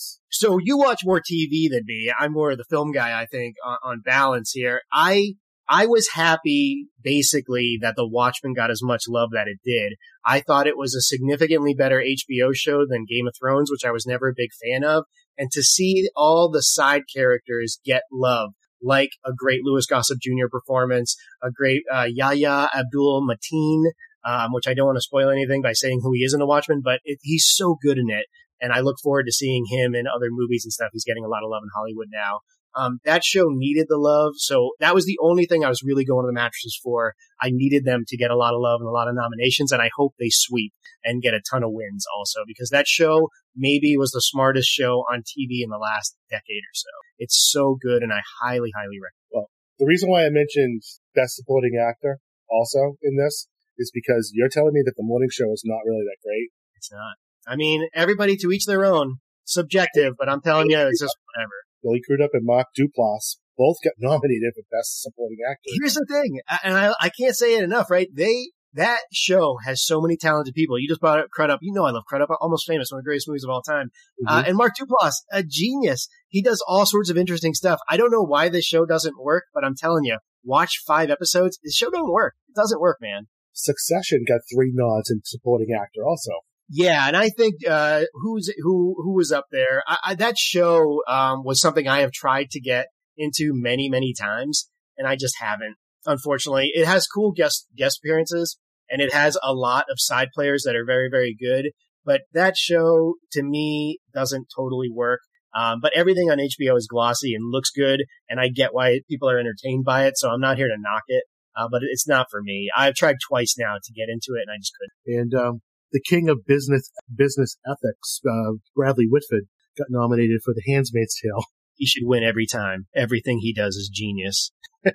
So you watch more TV than me. I'm more of the film guy, I think, on balance here. I was happy, basically, that The Watchmen got as much love that it did. I thought it was a significantly better HBO show than Game of Thrones, which I was never a big fan of. And to see all the side characters get love, like a great Louis Gossett Jr. performance, a great Yahya Abdul-Mateen, which I don't want to spoil anything by saying who he is in The Watchmen, but he's so good in it. And I look forward to seeing him in other movies and stuff. He's getting a lot of love in Hollywood now. That show needed the love. So that was the only thing I was really going to the mattresses for. I needed them to get a lot of love and a lot of nominations. And I hope they sweep and get a ton of wins also, because that show maybe was the smartest show on TV in the last decade or so. It's so good. And I highly, highly recommend it. Well, the reason why I mentioned Best Supporting Actor also in this is because you're telling me that the morning show is not really that great. It's not. I mean, everybody to each their own. Subjective, but I'm telling you, it's just whatever. Billy Crudup and Mark Duplass both got nominated for Best Supporting Actor. Here's the thing, and I can't say it enough, right? That show has so many talented people. You just brought up Crudup. You know I love Crudup. Almost Famous, one of the greatest movies of all time. Mm-hmm. And Mark Duplass, a genius. He does all sorts of interesting stuff. I don't know why this show doesn't work, but I'm telling you, watch 5 episodes. This show don't work. It doesn't work, man. Succession got 3 nods in Supporting Actor also. Yeah, and I think who was up there? That show was something I have tried to get into many, many times, and I just haven't. Unfortunately, it has cool guest appearances, and it has a lot of side players that are very, very good. But that show to me doesn't totally work. But everything on HBO is glossy and looks good, and I get why people are entertained by it. So I'm not here to knock it, but it's not for me. I've tried twice now to get into it, and I just couldn't. And the king of business ethics, Bradley Whitford, got nominated for The Handmaid's Tale. He should win every time. Everything he does is genius.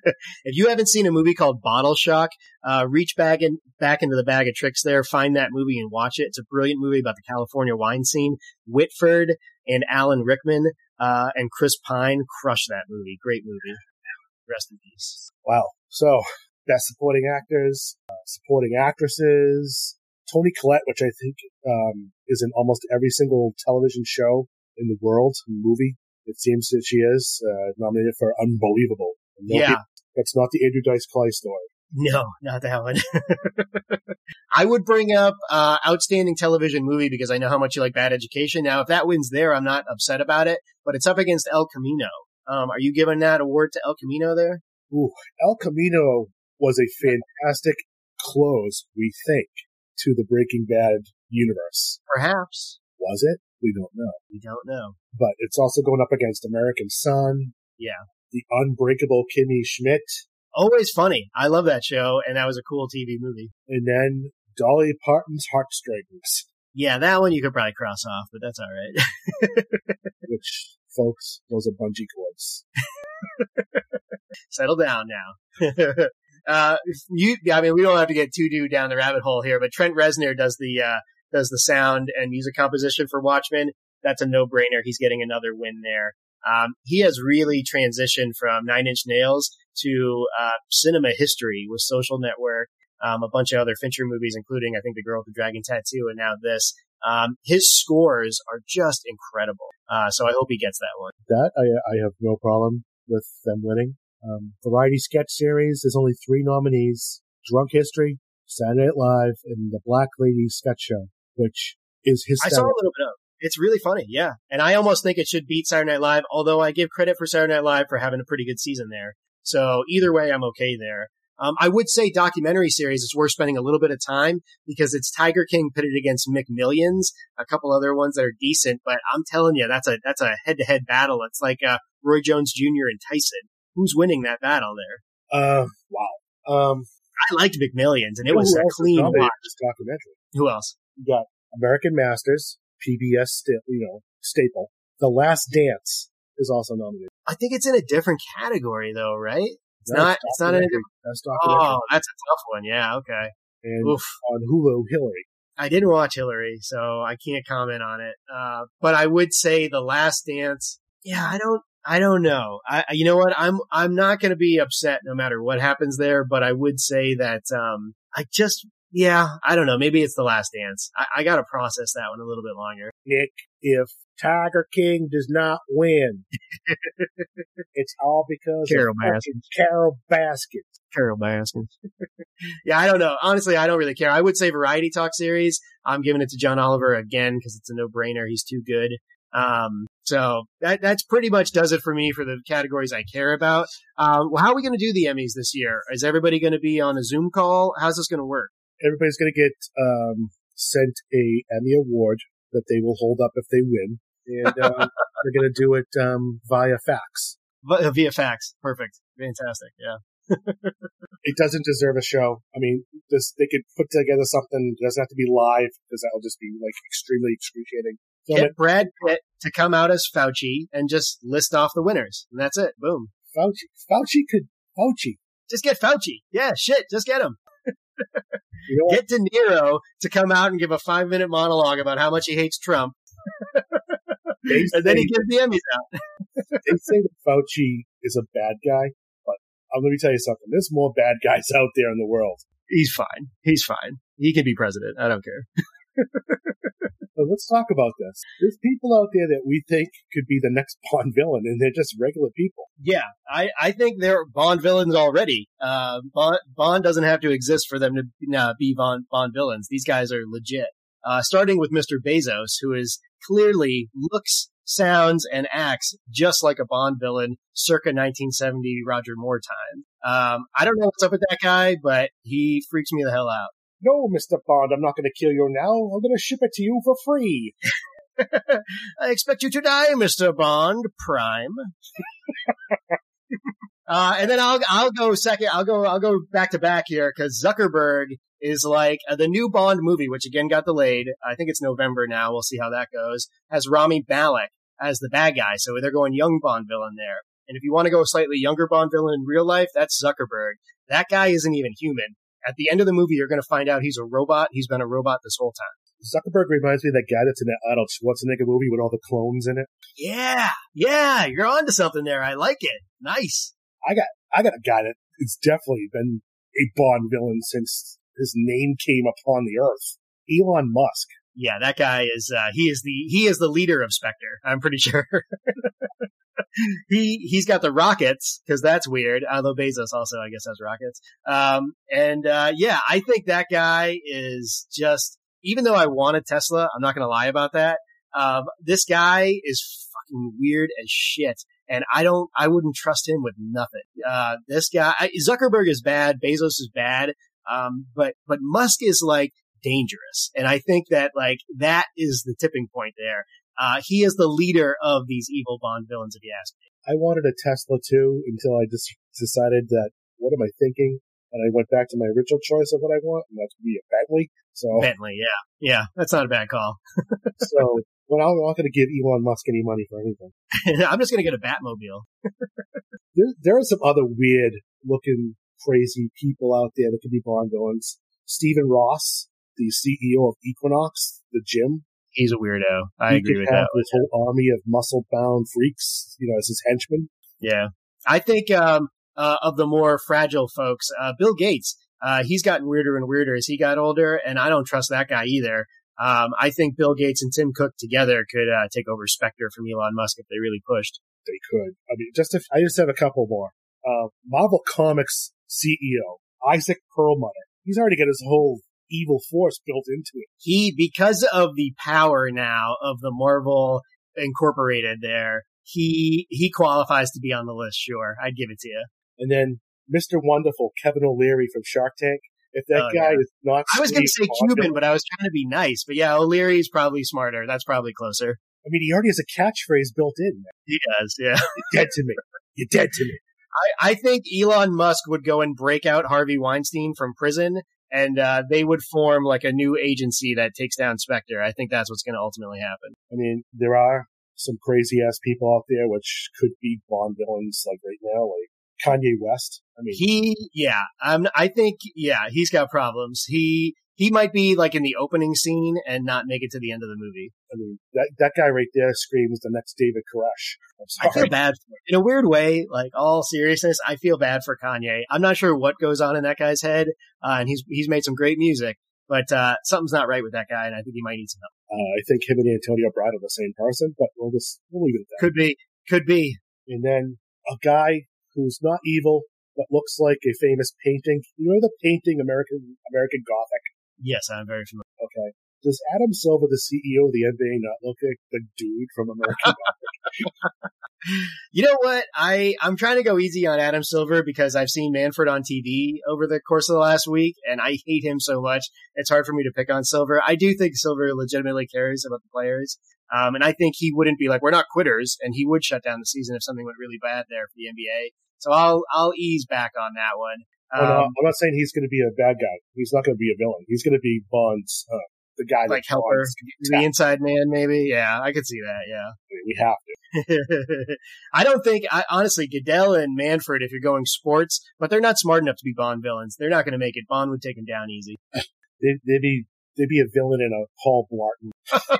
If you haven't seen a movie called Bottle Shock, reach back into the bag of tricks there, find that movie and watch it. It's a brilliant movie about the California wine scene. Whitford and Alan Rickman and Chris Pine crush that movie. Great movie. Rest in peace. Wow. So, Best Supporting Actors, Supporting Actresses, Toni Collette, which I think is in almost every single television show in the world, movie. It seems that she is nominated for Unbelievable. Yeah. That's not the Andrew Dice Clay story. No, not that one. I would bring up Outstanding Television Movie because I know how much you like Bad Education. Now, if that wins there, I'm not upset about it, but it's up against El Camino. Are you giving that award to El Camino there? Ooh, El Camino was a fantastic close, we think, to the Breaking Bad universe. Perhaps. Was it? We don't know. We don't know. But it's also going up against American Son. Yeah. The Unbreakable Kimmy Schmidt. Always funny. I love that show, and that was a cool TV movie. And then Dolly Parton's Heartstrings. Yeah, that one you could probably cross off, but that's all right. Which, folks, those are bungee cords. Settle down now. We don't have to get too down the rabbit hole here, but Trent Reznor does the sound and music composition for Watchmen. That's a no-brainer. He's getting another win there. He has really transitioned from Nine Inch Nails to cinema history with Social Network, a bunch of other Fincher movies, including, I think, The Girl with the Dragon Tattoo, and now this. His scores are just incredible. So I hope he gets that one. That, I have no problem with them winning. Variety sketch series, there's only 3 nominees. Drunk History, Saturday Night Live, and The Black Lady Sketch Show, which is hysterical. I saw a little bit of it. It's really funny, yeah. And I almost think it should beat Saturday Night Live, although I give credit for Saturday Night Live for having a pretty good season there. So either way, I'm okay there. I would say documentary series is worth spending a little bit of time because it's Tiger King pitted against McMillions, a couple other ones that are decent, but I'm telling you, that's a head-to-head battle. It's like Roy Jones Jr. and Tyson. Who's winning that battle there? Wow. I liked McMillions, and it was a clean watch. Documentary. Who else? You got American Masters, PBS, staple. The Last Dance is also nominated. I think it's in a different category, though, right? It's not in a different. That's documentary. Oh, that's a tough one. Yeah, okay. And on Hulu, Hillary. I didn't watch Hillary, so I can't comment on it. But I would say The Last Dance. Yeah, I don't know. You know what? I'm not going to be upset no matter what happens there, but I would say that, I don't know. Maybe it's The Last Dance. I got to process that one a little bit longer. Nick, if Tiger King does not win, it's all because Carol Baskins. Carol Baskins. Yeah, I don't know. Honestly, I don't really care. I would say Variety Talk series. I'm giving it to John Oliver again because it's a no-brainer. He's too good. So that's pretty much does it for me for the categories I care about. How are we going to do the Emmys this year? Is everybody going to be on a Zoom call? How's this going to work? Everybody's going to get sent a Emmy award that they will hold up if they win, and they're going to do it via fax. Via fax, perfect, fantastic, yeah. It doesn't deserve a show. I mean, they could put together something. It doesn't have to be live because that will just be like extremely excruciating. Get Brad Pitt to come out as Fauci and just list off the winners, and that's it. Boom. Fauci. Just get Fauci. Yeah, shit, just get him. You know Get De Niro to come out and give a 5-minute monologue about how much he hates Trump. And then he gives the Emmys out. They say that Fauci is a bad guy, but let me tell you something. There's more bad guys out there in the world. He's fine. He can be president. I don't care. But let's talk about this. There's people out there that we think could be the next Bond villain, and they're just regular people. Yeah, I think they're Bond villains already. Bond doesn't have to exist for them to be Bond villains. These guys are legit. Starting with Mr. Bezos, who is clearly looks, sounds, and acts just like a Bond villain circa 1970 Roger Moore time. I don't know what's up with that guy, but he freaks me the hell out. No, Mr. Bond, I'm not going to kill you now. I'm going to ship it to you for free. I expect you to die, Mr. Bond Prime. And then I'll go second. I'll go back to back here because Zuckerberg is like the new Bond movie, which again got delayed. I think it's November now. We'll see how that goes. Has Rami Malek as the bad guy, so they're going young Bond villain there. And if you want to go a slightly younger Bond villain in real life, that's Zuckerberg. That guy isn't even human. At the end of the movie, you're going to find out he's a robot. He's been a robot this whole time. Zuckerberg reminds me of that guy that's in that Arnold Schwarzenegger movie with all the clones in it. Yeah, you're onto something there. I like it. Nice. I got a guy that has definitely been a Bond villain since his name came upon the earth. Elon Musk. Yeah, that guy is he is the leader of Spectre. I'm pretty sure. He's got the rockets because that's weird. Although Bezos also, I guess, has rockets. Yeah, I think that guy is just. Even though I want a Tesla, I'm not going to lie about that. This guy is fucking weird as shit, and I wouldn't trust him with nothing. This guy, Zuckerberg is bad, Bezos is bad, but Musk is like dangerous, and I think that like that is the tipping point there. He is the leader of these evil Bond villains, if you ask me. I wanted a Tesla too until I just decided that, what am I thinking? And I went back to my original choice of what I want, and that's to be a Bentley. So Bentley, yeah, that's not a bad call. So, well, I'm not going to give Elon Musk any money for anything. I'm just going to get a Batmobile. There are some other weird looking, crazy people out there that could be Bond villains. Stephen Ross, the CEO of Equinox, the gym. He's a weirdo. I agree with that. His whole army of muscle-bound freaks, as his henchmen. Yeah. I think of the more fragile folks, Bill Gates, he's gotten weirder and weirder as he got older, and I don't trust that guy either. I think Bill Gates and Tim Cook together could take over Spectre from Elon Musk if they really pushed. They could. I mean, I just have a couple more. Marvel Comics CEO, Isaac Perlmutter. He's already got his whole evil force built into it. Because of the power now of the Marvel Incorporated there, he qualifies to be on the list, sure. I'd give it to you. And then Mr. Wonderful, Kevin O'Leary from Shark Tank. If that guy is not... I was going to say Cuban, but I was trying to be nice. But yeah, O'Leary's probably smarter. That's probably closer. I mean, he already has a catchphrase built in. He does, yeah. You're dead to me. You're dead to me. I think Elon Musk would go and break out Harvey Weinstein from prison, and they would form like a new agency that takes down Spectre. I think that's what's going to ultimately happen. I mean, there are some crazy-ass people out there which could be Bond villains like right now, like Kanye West. I mean, I think he's got problems. He might be like in the opening scene and not make it to the end of the movie. I mean, that guy right there screams the next David Koresh. I feel bad in a weird way. Like, all seriousness, I feel bad for Kanye. I'm not sure what goes on in that guy's head, and he's made some great music, but something's not right with that guy, and I think he might need some help. I think him and Antonio Brown are the same person, but we'll leave it at that. Could be. And then a guy who's not evil, but looks like a famous painting. You know the painting American Gothic? Yes, I'm very familiar. Okay. Does Adam Silver, the CEO of the NBA, not look like the dude from American Gothic? You know what? I'm trying to go easy on Adam Silver because I've seen Manfred on TV over the course of the last week, and I hate him so much. It's hard for me to pick on Silver. I do think Silver legitimately cares about the players. And I think he wouldn't be like, we're not quitters, and he would shut down the season if something went really bad there for the NBA. So I'll ease back on that one. No, I'm not saying he's going to be a bad guy. He's not going to be a villain. He's going to be Bond's, the guy like helper, the inside man, maybe. Yeah, I could see that. Yeah, we have to. I don't think, honestly, Goodell and Manfred, if you're going sports, but they're not smart enough to be Bond villains. They're not going to make it. Bond would take them down easy. They'd be a villain in a Paul Blart.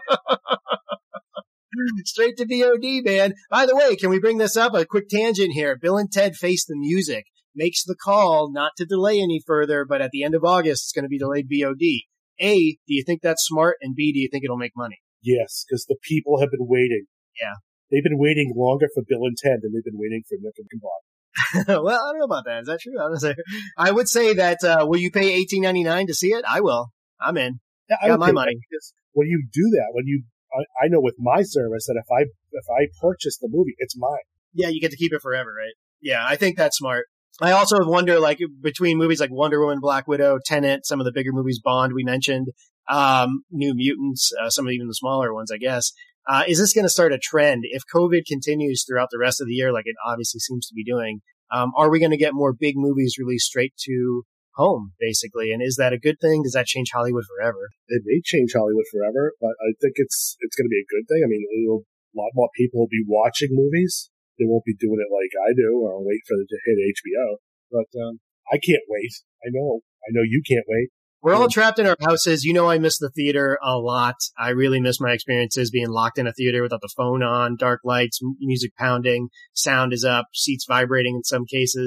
Straight to VOD, man. By the way, can we bring this up? A quick tangent here. Bill and Ted Face the Music makes the call not to delay any further, but at the end of August, it's going to be delayed VOD. A, do you think that's smart? And B, do you think it'll make money? Yes, because the people have been waiting. Yeah. They've been waiting longer for Bill and Ted than they've been waiting for Nick and Bob. Well, I don't know about that. Is that true? I would say that, will you pay $18.99 to see it? I will. I'm in. Yeah, I got my money. When you do that, I know with my service that if I purchase the movie, it's mine. Yeah, you get to keep it forever, right? Yeah, I think that's smart. I also wonder, like, between movies like Wonder Woman, Black Widow, Tenet, some of the bigger movies, Bond, we mentioned, New Mutants, some of even the smaller ones, I guess. Is this going to start a trend? If COVID continues throughout the rest of the year, like it obviously seems to be doing, are we going to get more big movies released straight to home, basically? And is that a good thing? Does that change Hollywood forever? It may change Hollywood forever, but I think it's going to be a good thing. I mean, a lot more people will be watching movies. They won't be doing it like I do or wait for it to hit HBO. But I can't wait. I know you can't wait. We're all trapped in our houses. You know, I miss the theater a lot. I really miss my experiences being locked in a theater without the phone on, dark lights, music pounding, sound is up, seats vibrating in some cases.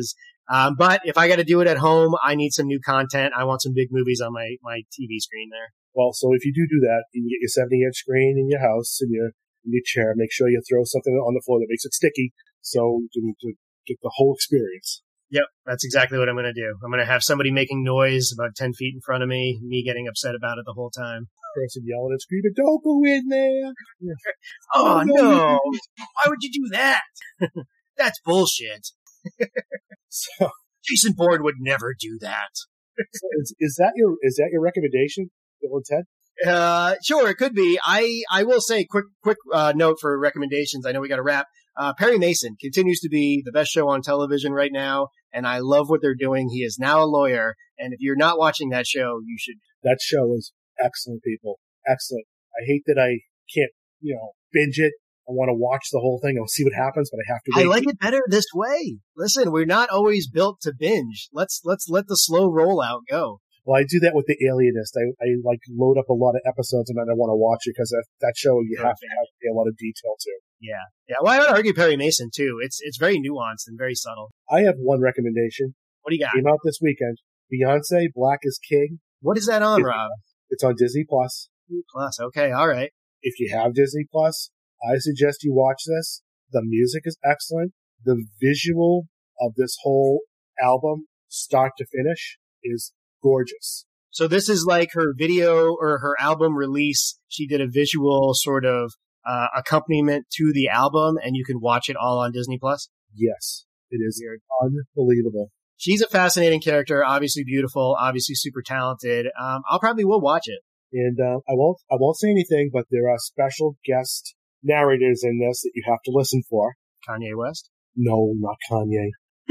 But if I got to do it at home, I need some new content. I want some big movies on my TV screen there. Well, so if you do that, you can get your 70-inch screen in your house and your chair. Make sure you throw something on the floor that makes it sticky, so you can get the whole experience. Yep, that's exactly what I'm going to do. I'm going to have somebody making noise about 10 feet in front of me getting upset about it the whole time. Person yelling and screaming, "Don't go in there!" Oh, no! Why would you do that? That's bullshit. So, Jason Bourne would never do that. So is that your recommendation, Bill and Ted? Sure, it could be. I will say quick note for recommendations. I know we got to wrap. Perry Mason continues to be the best show on television right now, and I love what they're doing. He is now a lawyer, and if you're not watching that show, you should. That show is excellent, people. Excellent. I hate that I can't, binge it. I want to watch the whole thing. I'll see what happens, but I have to wait. I like it better this way. Listen, we're not always built to binge. Let's let the slow rollout go. Well, I do that with The Alienist. I like load up a lot of episodes and then I want to watch it because that show you have to have a lot of detail to. Yeah. Well, I would argue Perry Mason too. It's very nuanced and very subtle. I have one recommendation. What do you got? Came out this weekend. Beyonce, Black is King. What is that on, Rob? It's on Disney Plus. Plus, okay, all right. If you have Disney Plus, I suggest you watch this. The music is excellent. The visual of this whole album, start to finish, is gorgeous. So this is like her video or her album release. She did a visual sort of accompaniment to the album, and you can watch it all on Disney Plus? Yes, it is unbelievable. She's a fascinating character, obviously beautiful, obviously super talented. I'll probably will watch it. And I won't say anything, but there are special guest narrators in this that you have to listen for. Kanye West? No, not Kanye.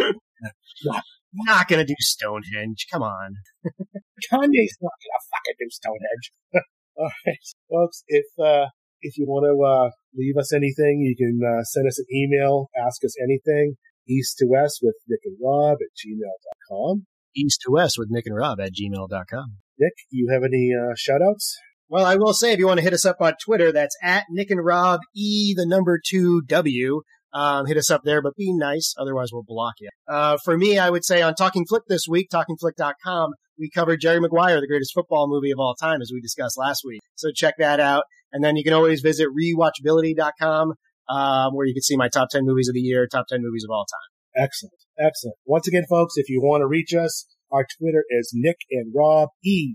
Not gonna do Stonehenge. Come on. Kanye's not gonna fucking do Stonehenge. All right, folks. If you want to leave us anything, you can send us an email. Ask us anything. East to West with Nick and Rob at gmail.com. East to West with Nick and Rob at gmail.com. Nick, you have any shout outs? Well, I will say if you want to hit us up on Twitter, that's at Nick and Rob E2W. Hit us up there, but be nice. Otherwise, we'll block you. For me, I would say on Talking Flick this week, talkingflick.com, we covered Jerry Maguire, the greatest football movie of all time, as we discussed last week. So check that out. And then you can always visit rewatchability.com, where you can see my top 10 movies of the year, top 10 movies of all time. Excellent. Excellent. Once again, folks, if you want to reach us, our Twitter is Nick and Rob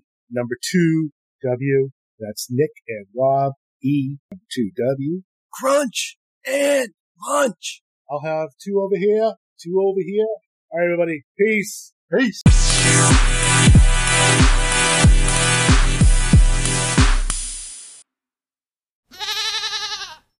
E2W. That's Nick and Rob E2W. Crunch and punch. I'll have two over here. All right, everybody. Peace. Peace.